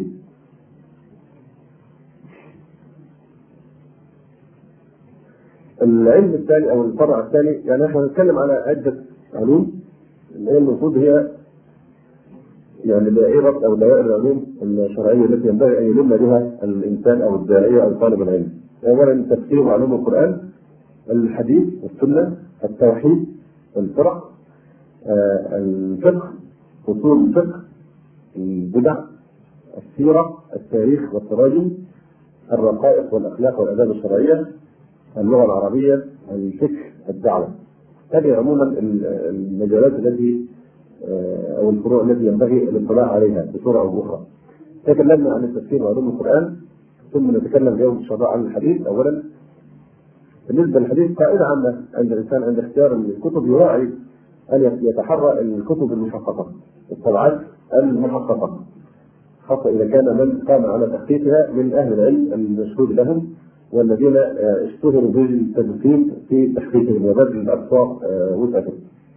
العلم الثاني او الفرع الثاني، يعني احنا هنتكلم على عدة علوم اللي هي المفروض هي يعني دائرة او دائرة العلوم الشرعية التي ينبغي ان يلم بها الانسان او الداعية او طالب العلم. اولا تفسير وعلوم القرآن، الحديث والسنة، التوحيد، الفرق، آه الفقه، اصول الفقه، البدع، السيره، التاريخ والتراجم، الرقائق والاخلاق والاداب الشرعيه، اللغه العربيه، الفقه، الدعوه. هذه عموما المجالات التي آه او الفروع التي ينبغي الاطلاع عليها بصوره او باخرى. تكلمنا عن التفسير وعلوم القران، ثم نتكلم اليوم ان شاء الله عن الحديث. اولا بالنسبه للحديث قاعده عامه عند الانسان عند اختيار الكتب يراعي أن يتحرى الكتب المحققة، الطبعات المحققة، خاصة إذا كان من قام على تحقيقها من أهل العلم المشهود لهم والذين اشتهروا بالتدقيق في تحقيقهم وبذل الأقصى وسعهم.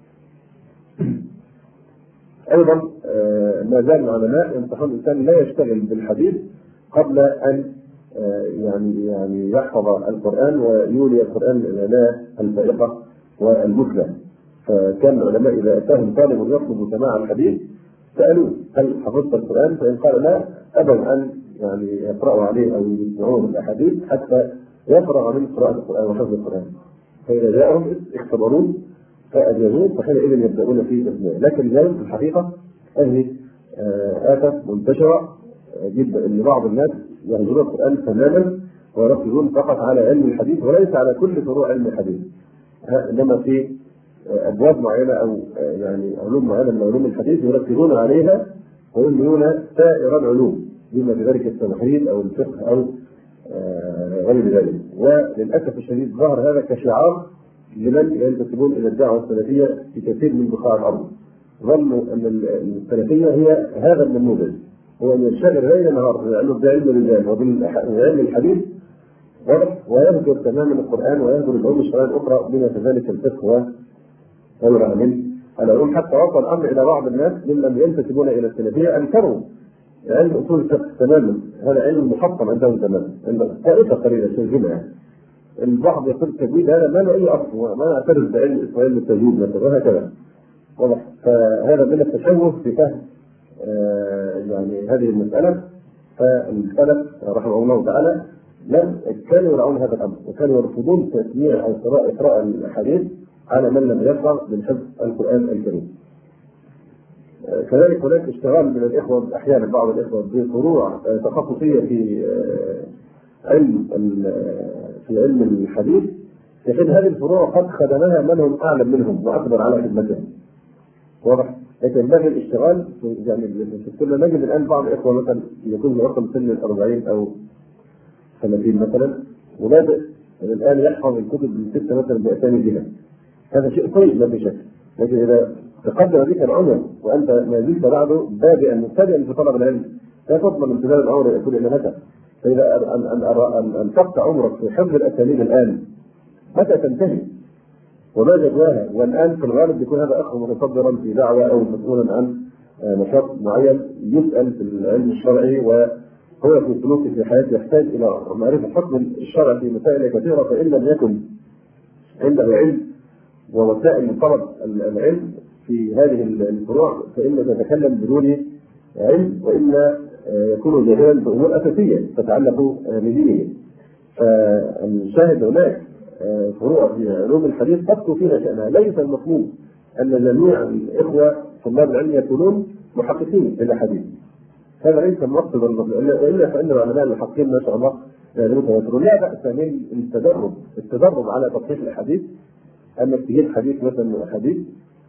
أيضا ما زال العلماء ينصحون الإنسان لا يشتغل بالحديث قبل أن يعني يعني يحفظ القرآن ويولي القرآن العناية الفائقة والمثلى. فكان العلماء إذا أتاهم طالب يطلب سماع الحديث سألوه هل حفظت القرآن؟ فإن قال لا أبوا أن يعني يقرأوا عليه أو يسمعوه الأحاديث حتى يفرغ من قراءة القرآن وحفظ القرآن. فإذا جاءهم اختبروه فأجابوه فحينئذ يبدأون في تسميعه. لكن اليوم في الحقيقة هذه آفة منتشرة جدا أن بعض الناس يهجرون القرآن تماما ويركزون فقط على علم الحديث وليس على كل فروع علم الحديث، إنما في أبواب معينة أو يعني علوم معينة من علوم الحديث يركزون عليها وينهون سائر العلوم بما في ذلك التوحيد أو الفقه أو غير ذلك. وللأسف الشديد ظهر هذا كشعار لمن ينتسبون إلى الدعوة السلفية في كثير من بقاع الأرض. ظنوا أن السلفية هي هذا النموذج، هو أن ينشغل ليل نهار بعلم الرجال وبالعلم الحديث ويهجر تماما القرآن ويهجر العلوم الشرعية الأخرى بما في ذلك الفقه غير من العلوم، حتى وصل الامر الى بعض الناس ممن ينتسبون الى السلفيه انكروا علم اصول الفقه تماما، هذا علم محطم عندهم تماما، عند طائفه قليله شايفينها يعني. البعض يقول التجويد هذا ما له اي اصل، ما اعترف بعلم اسرائيل التجويد مثلا وهكذا. واضح؟ فهذا من التشوه في فهم آه يعني هذه المساله. فالسلف رحمه الله تعالى لم كانوا يرعون هذا الامر وكانوا يرفضون تسميع او قراءه الحديث على من لم يقرأ من حفظ القرآن الكريم. كذلك هناك اشتغال من الإخوة أحيانا بعض الإخوة بفروع تخصصية في علم في علم الحديث، في حين هذه الفروع قد خدمها من هم أعلم منهم وأقدر على خدمتهم. واضح؟ لكن ينبغي الاشتغال يعني كنا نجد الآن بعض الإخوة مثلا يكون رقم سن الأربعين أو ثلاثين مثلا وبادئ الآن يحفظ الكتب من ستة مثلا بأسامي بها. هذا شيء طيب لا في شك، لكن إذا تقدم بك العمر وانت ما زلت بعده بادئا مبتدئا في طلب العلم، لا تضمن امتداد العمر يكون الا لك. فاذا ان ان ان انفقت عمرك في حفظ الاساليب الان متى تنتهي؟ وما جدواها؟ والان في الغالب يكون هذا اخ متصدرا في دعوه او مسؤولا عن نشاط معين يسال في العلم الشرعي وهو في سلوكه في حياته يحتاج الى معرفه حكم الشرع في مسائل كثيره، فان لم يكن عنده علم ووسائل لطلب العلم في هذه الفروع فإنه تتكلم بدون علم، وإلا يكون جاهلا بأمور أساسية تتعلق بدينه. فالشاهد هناك فروع في علوم الحديث تبقى فيها شأنها. ليس المطلوب أن جميع الإخوة طلاب العلم يكونون محققين للحديث، هذا ليس المقصد، وإلا فإن العلماء المحققين ما شاء الله يتواترون. لا بأس من التدرب التدرب على تصحيح الحديث، انك تجيب حديث مثلا حديث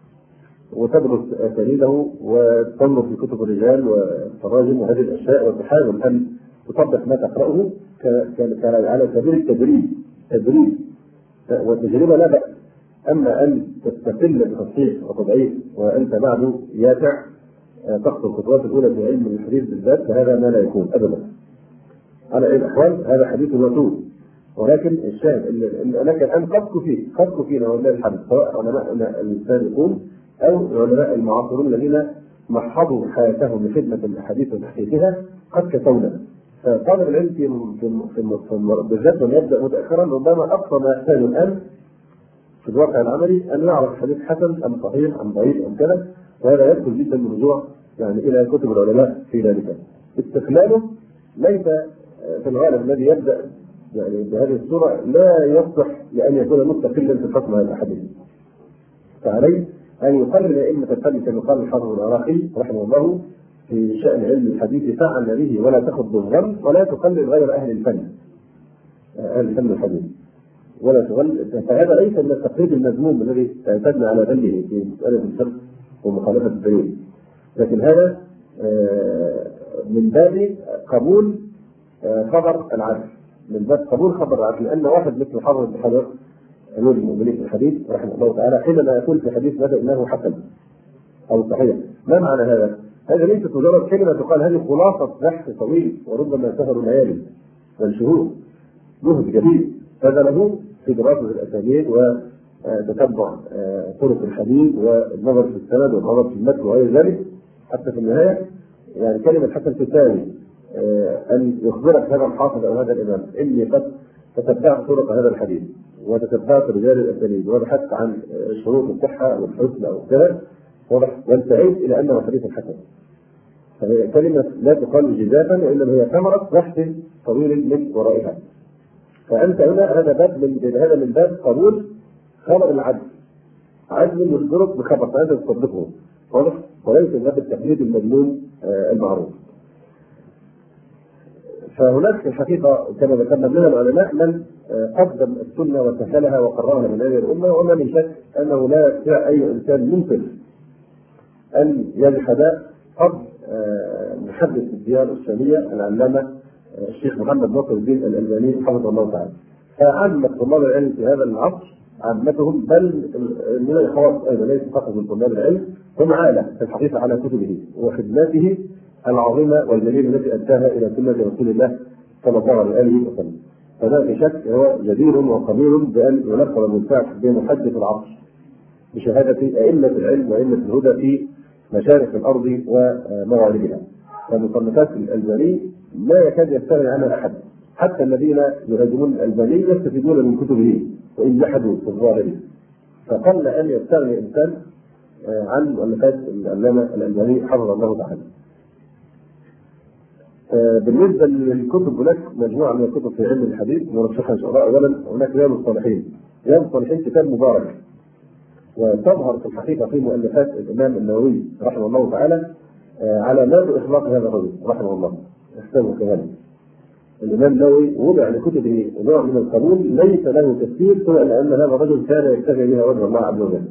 وتدرس اسانيده وتنظر في كتب الرجال والتراجم وهذه الاشياء وتحاول ان تطبق ما تقراه على سبيل التدريب تدريب وتجربه لا باس. اما ان تستقل بتصحيح وتضعيف وانت بعده يافع تخطو الخطوات الاولى في علم الحديث بالذات، فهذا ما لا يكون ابدا. على اي الاحوال هذا حديث وطول، ولكن الشاهد ان لك الان قد كفي قد كفينا والله الحمد، سواء علماء السابقون او العلماء المعاصرون الذين محضوا حياتهم لخدمه الاحاديث وتحقيقها قد كفونا. فطالب العلم في في بالذات من يبدا متاخرا ربما اقصى ما يحتاج الان في الواقع العملي ان يعرف حديث حسن ام صحيح ام ضعيف ام كذا، وهذا يدخل جدا بالرجوع يعني الى كتب العلماء في ذلك. استقلاله ليس في الغالب الذي يبدا يعني بهذه الصورة لا يصلح لأن يكون مستقلا في حكم الأحاديث، فعليه أن يقرر أئمة الفن كما قال الحافظ العراقي رحمه الله في شأن علم الحديث: فعل به ولا تخض بالظن ولا تقلد غير أهل الفن أهل الفن الحديث ولا تغل. فهذا ليس من التقليد المذموم الذي اعتدنا على ذنبه في مسألة الشرك ومخالفة الدليل، لكن هذا من باب قبول خبر العدل، من باب قبول خبر العدل. لأن واحد مثل حافظ بن حجر أمير المؤمنين في الحديث رحمه الله تعالى حينما يقول في حديث ماذا إنه حسن أو صحيح، ما معنى هذا؟ هذا ليست مجرد كلمة تقال، هذه خلاصة بحث طويل وربما سهر ليالي بل شهور، جهد كبير هذا له في دراسة الأسانيد وتتبع طرق الحديث والنظر في السند والنظر في المتن وغير ذلك، حتى في النهاية يعني كلمة حسن تساوي أن يخبرك هذا الحافظ أو هذا الإمام إني قد تتبعت طرق هذا الحديث وتتبعت رجال الأسانيد وبحثت عن شروط الصحة والحسن أو كذا وانتهيت إلى أنه حديث حسن. فهي كلمة لا تقال جزافا وإنما هي ثمرة بحث طويل من ورائها. فأنت هنا هذا باب من هذا من باب قبول خبر العدل، عدل يخبرك بخبر فأنت تصدقه واضح، وليس باب التقليد المذموم المعروف. فهناك في الحقيقة كما ذكرنا من العلماء من قدم السنة وسهلها وقررها من هذه الأمة، وما من شك أنه لا يستطيع أي إنسان منصف أن يجحد قبل محدث الديار الإسلامية العلامة الشيخ محمد ناصر الدين الألباني حفظه الله تعالى. فعامة طلاب العلم في هذا العصر عامتهم بل من الخواص أيضا ليس فقط من طلاب العلم هم عالة في الحقيقة على كتبه وخدماته العظيمة والجليلة التي أداها إلى سنة رسول الله صلى الله عليه وسلم. فلا في شك هو جدير وقبيل بأن ينقل المنفعة بمحدث العصر بشهادة أئمة العلم وأئمة الهدى في مشارق الأرض ومغاربها. فمصنفات الألباني لا يكاد يستغني عنها أحد، حتى الذين يهاجمون الألباني يستفيدون من كتبه وإن جحدوا في الظاهر، فقل أن يستغني إنسان عن مؤلفات العلامة الألباني حفظه الله تعالى. بالنسبة للكتب هناك مجموعة من الكتب في علم الحديث مرشحة إن شاء الله. أولا هناك رياض الصالحين، رياض الصالحين كتاب مبارك، وتظهر في الحقيقة في مؤلفات الإمام النووي رحمه الله تعالى على مدى إخلاق هذا الرجل رحمه الله. استوى كذلك الإمام النووي وضع لكتبه نوع من القبول ليس له تفسير سوى لأن هذا الرجل كان يبتغي بها وجه الله عز وجل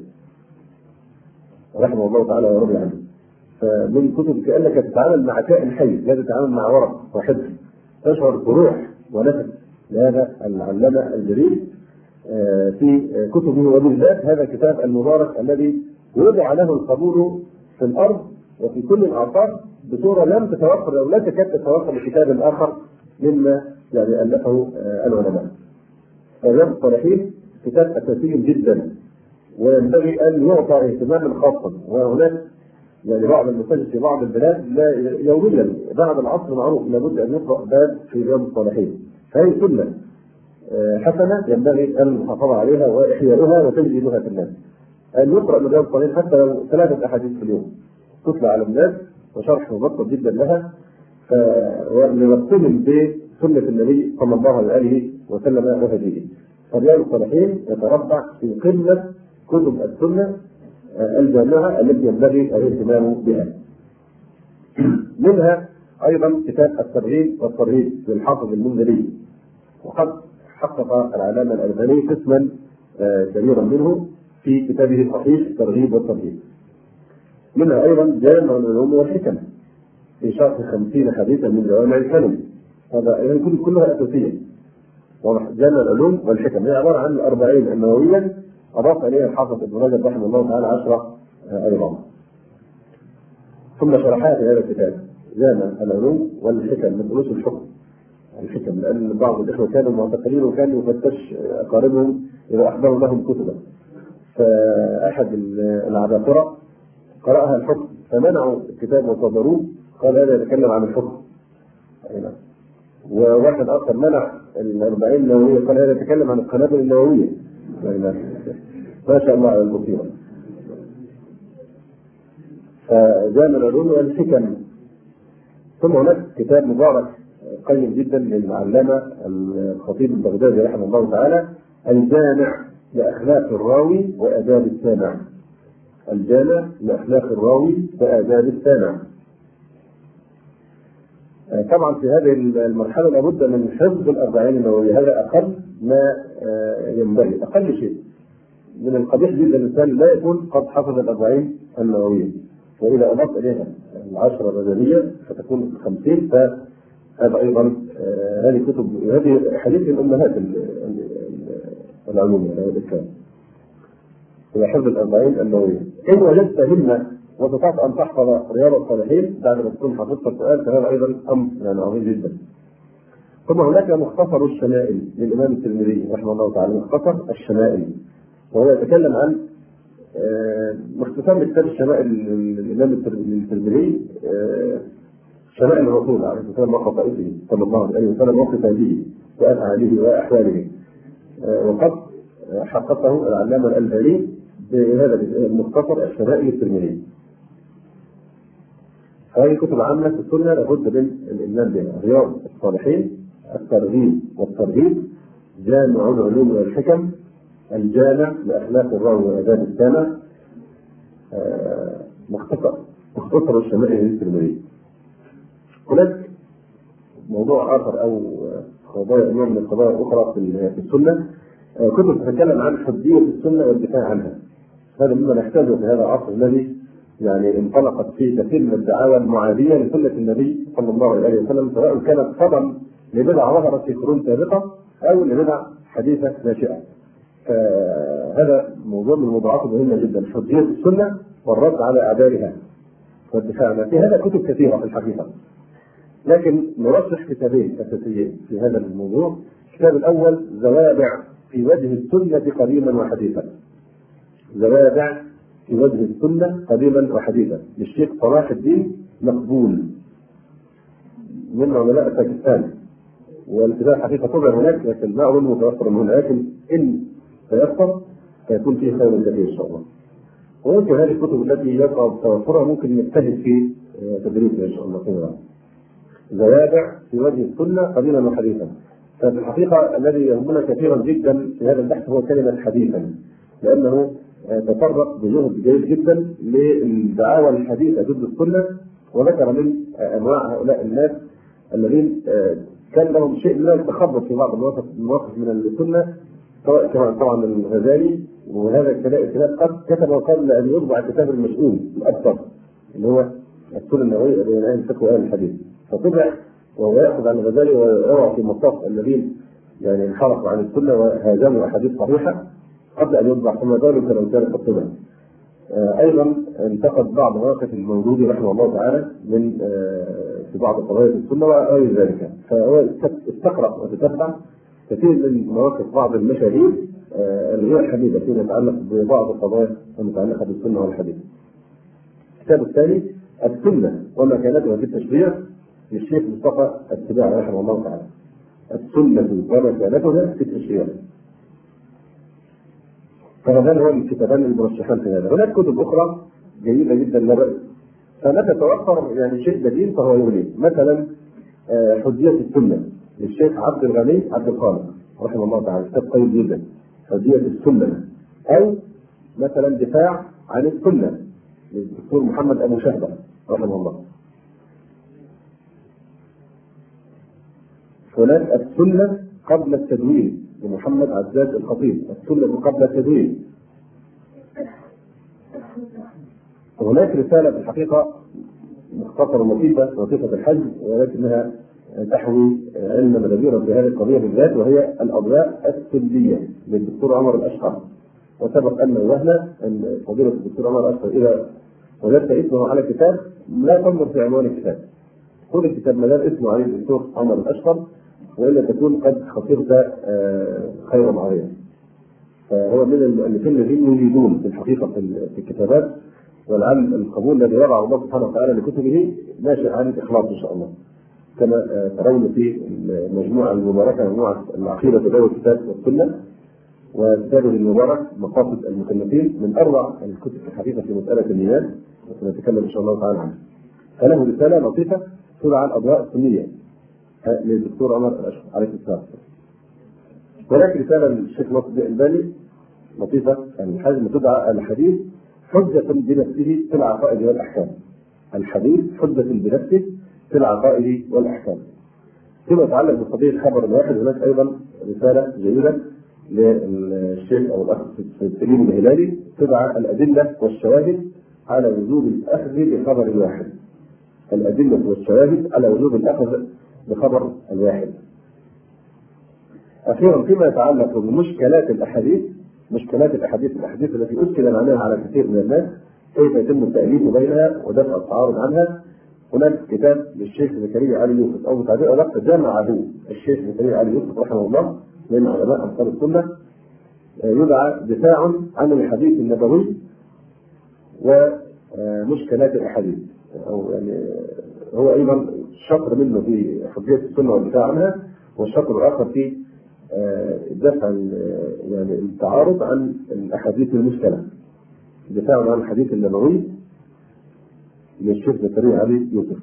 رحمه الله تعالى ورضي عنه. فمن كتب كأنك تتعامل مع كائن حي لا تتعامل مع ورق وحبر، تشعر بروح ونفس لهذا العلامة الجليل في كتبه، وبالذات هذا الكتاب المبارك الذي ووضع له القبول في الارض وفي كل الاعصار بصوره لم تتوفر او لا تكاد تتوفر لكتاب اخر مما يعني الفه العلماء. رياض الصالحين كتاب اساسي جدا وينبغي ان يعطى اهتماما خاصا، وهناك يعني بعض المساجد في بعض البلاد لا يوميا بعد العصر معروف لابد ان يقرا باب في رياض الصالحين، فهي سنه حسنه ينبغي المحافظه عليها واحياؤها وتجديدها في الناس. ان يقرا من رياض الصالحين حتى لو ثلاثه احاديث في اليوم تطلع على الناس وشرح مبسط جدا لها، ولنقتدم بسنه النبي صلى الله عليه وسلم وهديه. فرياض الصالحين يتربع في قمه كتب السنه الجامعه التي ينبغي الاهتمام بها. منها ايضا كتاب الترغيب والترهيب للحافظ المنذري، وقد حقق العلامه الالباني قسما كبيرا منه في كتابه صحيح الترغيب والترهيب. منها ايضا جامع العلوم والحكم في شرح خمسين حديثا من جوامع الكلم، هذا يعني كلها اساسيه. جامع العلوم والحكم هي عباره عن الأربعين النوويه اضاف اليها الحافظ ابن رجب رحمه الله تعالى عشرة ايضا، ثم شرحها في هذا الكتاب جامع العلوم والحكم من دروس الحكم الحكم، لان بعض الاخوه كانوا معتقلين وكانوا يفتش اقاربهم اذا احضروا لهم كتبا، فاحد العباقره قراها الحكم فمنعوا الكتاب وصدروه، قال هذا يتكلم عن الحكم. وواحد اخر منع الأربعين النوويه قال هذا يتكلم عن القنابل النوويه. ما شاء الله على المصيبه. فجامع العلوم والحكم. ثم هناك كتاب مبارك قيم جدا للعلامه الخطيب البغدادي رحمه الله تعالى، الجامع لاخلاق الراوي واداب السامع. الجامع لاخلاق الراوي واداب السامع. طبعا في هذه المرحله لابد من حفظ الأربعين النوويه، هذا اقل ما ينبغي، اقل شيء. من القبيح جدا الانسان لا يكون قد حفظ الأربعين النوويه، واذا اضاف اليها العشره الرجاليه فتكون خمسين، فهذا ايضا هذه كتب هذه حديث الامهات العلوم والاسلام الى حفظ الأربعين النوويه. ان وجدت همه وتستطيع ان تحفظ رياض الصالحين بعد ما تكون حفظت القران فهذا ايضا امر يعني عظيم جدا. ثم هناك مختصر الشمائل للامام الترمذي رحمه الله تعالى، مختصر الشمائل، وهو يتكلم عن باختصار كتاب الشمائل للامام الترمذي، شمائل الرسول عليه الصلاه والسلام وخصائصه صلى الله عليه وسلم وصفاته وافعاله واحواله، وقد حققه العلامه الالباني بهذا المختصر الشمائل الترمذي. هذه كتب عامه في السنه لابد من الإيمان بها: رياض الصالحين، الترغيب والترهيب، جامع العلوم والحكم، الجامع لاخلاق الراوي واداب السامع، مختصر مختصر الشمائل الترمذي. هناك موضوع اخر او قضايا نوع من القضايا الاخرى في السنه، كتب تتكلم عن حجيه السنه والدفاع عنها. هذا مما نحتاجه في هذا العصر الذي يعني انطلقت فيه كثير من الدعاوى المعاديه لسنه النبي صلى الله عليه وسلم، سواء كانت صدى لبدع ظهرت في قرون سابقه او لبدع حديثه ناشئه. فهذا موضوع من الموضوعات المهمه جدا، حجيه السنه والرد على اعدائها والدفاع عنها. في هذا كتب كثيره في الحقيقه، لكن نرشح كتابين اساسيين في هذا الموضوع. الكتاب الاول زوابع في وجه السنه قديما وحديثا. زوابع في وجه السنه قديما وحديثا للشيخ صلاح الدين مقبول من علماء باكستان، والكتاب حقيقه طبع هناك لكن ما اظن متوفر من هنا، لكن ان تيسر سيكون فيه خير كثير ان شاء الله. وممكن هذه الكتب التي يصعب توفرها ممكن نجتهد في تدريسها ان شاء الله. زوابع في وجه السنه قديما وحديثا. ففي الحقيقه الذي يهمنا كثيرا جدا في هذا البحث هو كلمه حديثا، لانه تطرق بجهد جيد جدا للدعاوى الحديثه ضد السنه، وذكر من انواع هؤلاء الناس الذين كان لهم شيء من التخبط في بعض المواقف من السنه، سواء كان طبعا الغزالي، وهذا الكتاب قد كتب قبل ان يطبع الكتاب المسؤول الابصر اللي هو السنه النوويه بين اهل الفقه واهل الحديث، فطبع وهو ياخذ عن الغزالي ويضع في مصاف الذين يعني انحرفوا عن السنه وهاجموا احاديث صحيحه قبل ان يطبع، ثم ذلك لو كان قد طبع. ايضا انتقد بعض مواقف الموجود رحمه الله تعالى من في بعض قضايا السنه وغير ذلك، فهو استقرا وتتبع كثير من مواقف بعض المشاهير الغير حديثه فيما يتعلق ببعض القضايا المتعلقه بالسنه والحديث. الكتاب الثاني السنه ومكانتها في التشريع للشيخ مصطفى السباعي رحمه الله تعالى. السنه ومكانتها في التشريع. فهذان هو الكتابان المرشحان في هذا. هناك كتب اخرى جيده جدا لا باس، فمتى توفر يعني شيء بديل فهو يولي. مثلا حجيه السنه للشيخ عبد الغني عبد الخالق رحمه الله تعالى، كتاب قيم جدا حجيه السنه. او مثلا دفاع عن السنه للدكتور محمد ابو شهبه رحمه الله. هناك السنه قبل التدوين لمحمد عزاز الخطيب، السنه قبل التدوين. هناك رساله في الحقيقه مختصره لطيفه لطيفه الحج، ولكنها تحوي علم مدبيرا في هذه القضيه بالذات، وهي الاضواء السلبيه للدكتور عمر الاشقر. وسبق ان وهنا ان فضيله الدكتور عمر الاشقر اذا وجدت اسمه على كتاب لا تنظر في عنوان الكتاب، خذ الكتاب ما دام اسمه عليه الدكتور عمر الاشقر، والا تكون قد خسرت خيرا عظيما. فهو من المؤلفين الذين يجيدون في الحقيقه في الكتابات، ولعل القبول الذي وضعه الله سبحانه وتعالى لكتبه ناشئ عن الاخلاص ان شاء الله. كما ترون في المجموعه المباركه مجموعه العقيده تداول الكتاب والسنه، وكتابه المبارك مقاصد المكلفين من اروع الكتب في الحقيقه في مساله الايمان، وسنتكلم ان شاء الله تعالى عنها. فله رساله لطيفه تدعى الاضواء السنيه للدكتور عمر الاشقر عليه السلام. هناك رساله للشيخ ناصر الألباني لطيفه الحجم تدعى الحديث حجه بنفسه في العقائد والاحكام. الحديث حجه بنفسه في العقائد والاحكام. فيما يتعلق بقضيه الخبر الواحد هناك ايضا رساله جيده للشيخ او الاخ سليم الهلالي تدعى الادله والشواهد على وجوب الاخذ بخبر الواحد. الادله والشواهد على وجوب الاخذ بخبر الواحد. اخيرا فيما يتعلق بمشكلات الاحاديث، مشكلات الاحاديث الاحاديث التي اشكل معناها على كثير من الناس كيف يتم التاليف بينها ودفع التعارض عنها، هناك كتاب للشيخ زكريا علي يوسف او بتعبير ادق جمعه الشيخ زكريا علي يوسف رحمه الله من علماء انصار السنه، يدعى دفاع عن الحديث النبوي ومشكلات الاحاديث، او يعني هو ايضا شطر منه في حجيه السنه والدفاع عنها، والشطر الاخر في دفع يعني التعارض عن الاحاديث المشكله. دفاع عن الحديث النبوي للشيخ زكريا علي يوسف.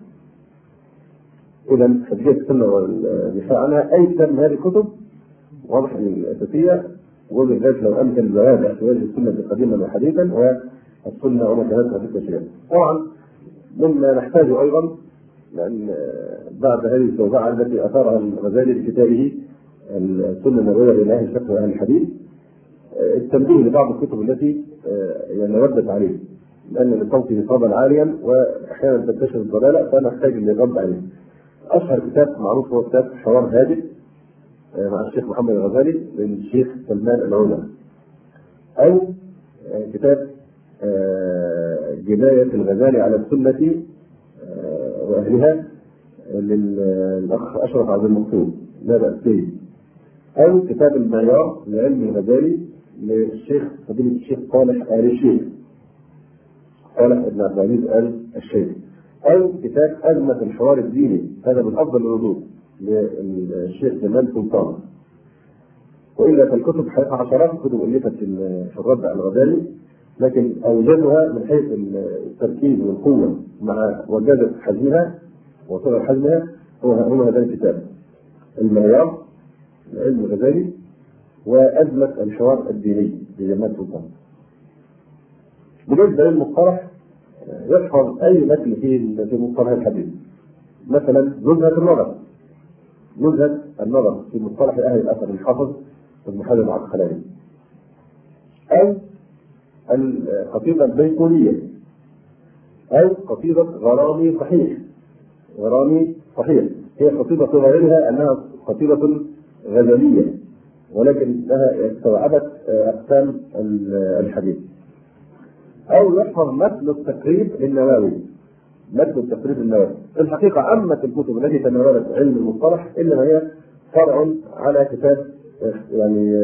اذا حجيه السنه والدفاع عنها اي كتاب من هذه الكتب واضح الاساسيه، وبالذات لو امكن البيان احتياج السنه قديما وحديثا والسنه ومكانتها في التشريع. طبعا مما نحتاجه ايضا لان بعد هذه التوزيعه التي اثارها الغزالي في كتابه السنه النبويه لله الفقه واهل الحديث التنبيه لبعض الكتب التي يعني ردت عليه، لان لصوته صوتا عاليا واحيانا تنتشر الضلاله فنحتاج للرد عليه. اشهر كتاب معروف هو كتاب حوار هادئ مع الشيخ محمد الغزالي للشيخ سلمان العودة، او كتاب جناية الغزالي على السنة واهلها للاخ اشرف عبد المقصود لا باس به، او كتاب المعيار لعلم الغزالي للشيخ فضيلة الشيخ صالح آل الشيخ صالح بن عبد العزيز آل الشيخ، او كتاب أزمة الحوار الديني، هذا من افضل الردود للشيخ جمال سلطان. والا فالكتب حقيقه عشرات الكتب الفت في الرد على الغزالي، لكن اوجدها من حيث التركيز والقوه مع وجاده حجمها وصغر حجمها هو هو هذا الكتاب المعيار لعلم الغزالي وازمه الحوار الديني لجمال سلطان. بالنسبه للمصطلح يحفظ اي متن في في مصطلح الحديث، مثلا نزهه النظر نزهه النظر في مصطلح اهل الاثر الحافظ ابن حجر العسقلاني، او القصيده البيقونيه، او قصيده غرامي صحيح. غرامي صحيح هي قصيده في غيرها انها قصيده غزليه، ولكن لها استوعبت اقسام الحديث. أو يحفظ متن التقريب للنووي. متن التقريب النووي في الحقيقة عامة الكتب التي تناولت علم المصطلح إنما هي فرع على كتاب يعني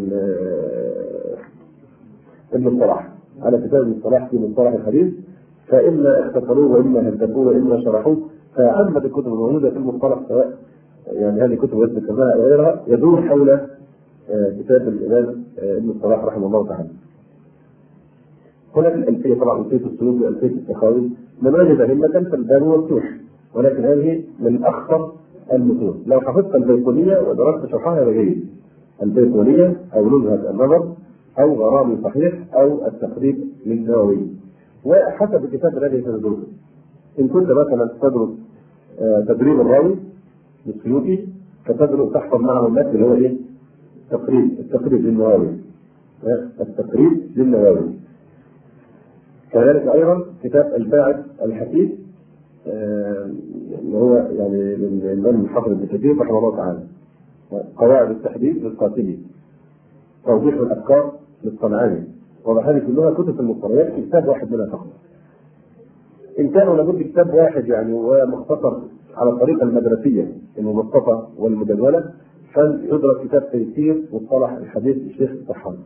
المصطلح، على كتاب المصطلح في مصطلح الحديث، فإما اختصروه وإما هدفوه وإما شرحوه. فعامة الكتب الموجودة في المصطلح سواء يعني هذه كتب ذكرناها أو غيرها يدور حول كتاب الإمام ابن الصلاح رحمه الله تعالى. هناك الألفية طبعا، ألفية السلوك وألفية التخاوي، نماذج أهمة فالباب مفتوح، ولكن هذه من أخطر المتون. لو حفظت البيقونية ودرست شرحها بجيد، البيقونية أو نزهة النظر أو غرام صحيح أو التقريب للنووي، وحسب الكتاب الذي تدرسه. إن كنت مثلا تدرس تدريب الراوي للسيوطي فتدرس تحفظ معه المتن اللي هو إيه؟ التقريب التقريب للنووي التقريب للنووي. كذلك أيضا كتاب الباعث الحثيث اللي هو يعني للإمام الحافظ ابن كثير رحمه الله تعالى، قواعد التحديث للقاسمي، توضيح الأفكار للصنعاني. وهذه كلها كتب المصطلحات في كتاب واحد منها فقط. إن كانوا لابد كتاب واحد يعني ومختصر على الطريقة المدرسية المبسطة والمجدولة، فيدرس كتاب تيسير مصطلح الحديث الشيخ الطحاوي.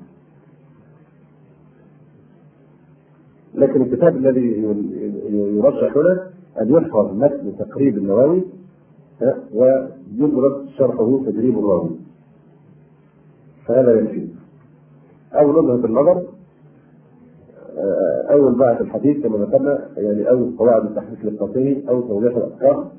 لكن الكتاب الذي يرشح هنا أن يحفظ متن تقريب النووي ويدرس شرحه تدريب الراوي، فهذا يكفي. أو نزهة النظر أو الباعث الحديث كما ذكرنا، يعني أو قواعد التحديث للقاسمي أو توضيح الأفكار.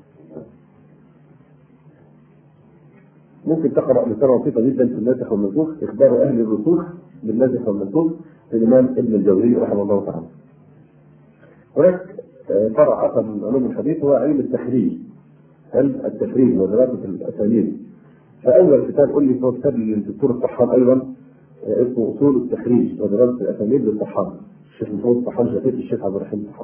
ممكن تقرأ رسالة بسيطة جدا في الناسخ والمنسوخ، إخبار أهل الرسوخ بالناسخ والمنسوخ للإمام ابن الجوزي رحمه الله تعالى. هناك فرع آخر من علوم الحديث هو علم التحريج، علم التحريج ودراسة الأسانيد. فأول كتاب ألف هو كتاب للدكتور الطحان أيضا اسمه أصول التحريج ودراسة الأسانيد للطحان، الشيخ محمود الطحان شقيق الشيخ عبد الرحيم الطحان.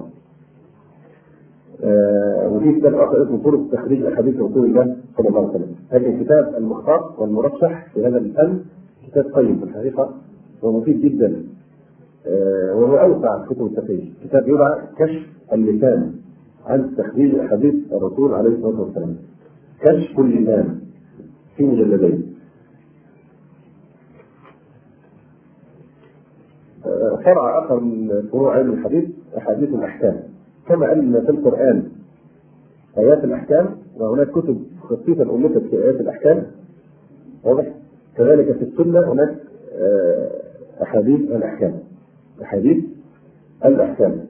آه وفي كتاب آخر اسمه طرق تخريج أحاديث رسول الله صلى الله عليه وسلم. هذا الكتاب المختار والمرشح في هذا الفن كتاب طيب في الحقيقة ومفيد جدا، آه وهو أوسع كتب التخريج. كتاب يدعى كشف اللسان عن تخريج أحاديث الرسول عليه الصلاة والسلام، كشف اللسان في مجلدين. آه فرع آخر من فروع علم الحديث أحاديث الأحكام. كما أن في القرآن آيات الأحكام وهناك كتب خصيصا ألفت في آيات الأحكام، واضح؟ كذلك في السنة هناك أحاديث الأحكام، أحاديث الأحكام.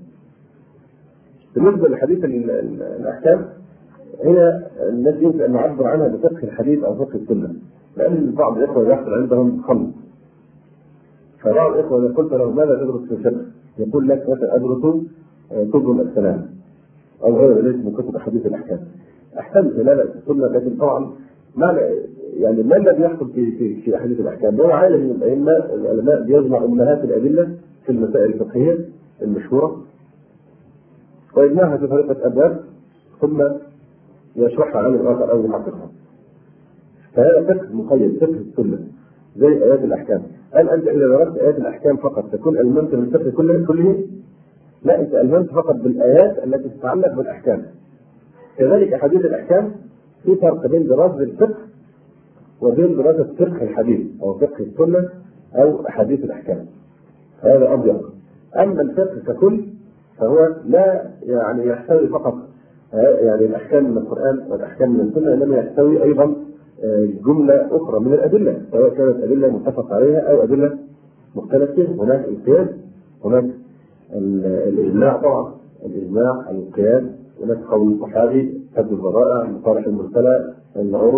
بالنسبة لحديث الأحكام هنا الناس يمكن أن نعبر عنها بفقه الحديث أو فقه السنة، لأن بعض الإخوة يحصل عندهم خلط. فبعض الإخوة إذا قلت له ماذا تدرس في الفقه؟ يقول لك مثلا أدرس كتب السلام أو غير ذلك من كتب أحاديث الأحكام. أحسن لا لا السنة، لكن طبعا ما يعني ما الذي يحصل في في في أحاديث الأحكام؟ هو عالم من الأئمة العلماء بيجمع أمهات الأدلة في المسائل الفقهية المشهورة ويجمعها في طريقة أبواب ثم يشرحها عن الآخر أو يحققها. فهذا فقه مقيد، فقه السنة زي آيات الأحكام. هل أنت إذا درست آيات الأحكام فقط تكون ألممت من الفقه كله كله؟ لا، أنت ألممت فقط بالآيات التي تتعلق بالأحكام. كذلك أحاديث الأحكام في فرق بين دراسة الفقه وبين دراسة فقه الحديث أو فقه السنة أو أحاديث الأحكام، هذا أضيق. أما الفقه ككل فهو لا يعني يحتوي فقط يعني الأحكام من القرآن والأحكام من السنة، إنما يحتوي أيضا جملة أخرى من الأدلة، سواء كانت أدلة متفق عليها أو أدلة مختلف فيها. هناك القياس، هناك الإجماع، طبعا الإجماع، القياس، هناك قول الصحابي، حد البراءة، مصالح المرسلة، العرف،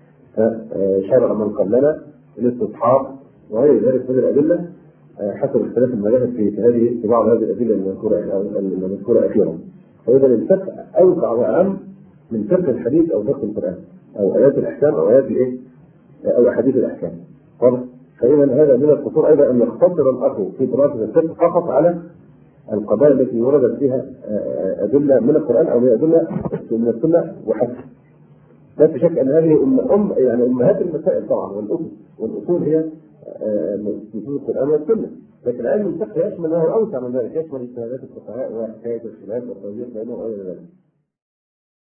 شرع من قبلنا، الاستصحاب وغير ذلك من الأدلة حسب اختلاف المذاهب في هذه في بعض هذه الأدلة المذكورة أخيرا. فإذا الفقه أوسع وأعم من فقه الحديث أو فقه القرآن أو آيات الأحكام أو آيات الإيه أو أحاديث الأحكام. فإذا هذا من القصور أيضا أن يقتصر الأخ في دراسة الفقه فقط على القضايا التي وردت فيها أدلة من القرآن أو من أدلة من السنة وحسب. لا في شك أن هذه أم, أم يعني أمهات المسائل طبعا، والأصول والأصول هي نصوص القرآن والسنة، لكن علم الفقه يشمل له اوسع من ذلك، يشمل اجتهادات الفقهاء وحكايه الخلاف والتوجيه بينهم وغير ذلك.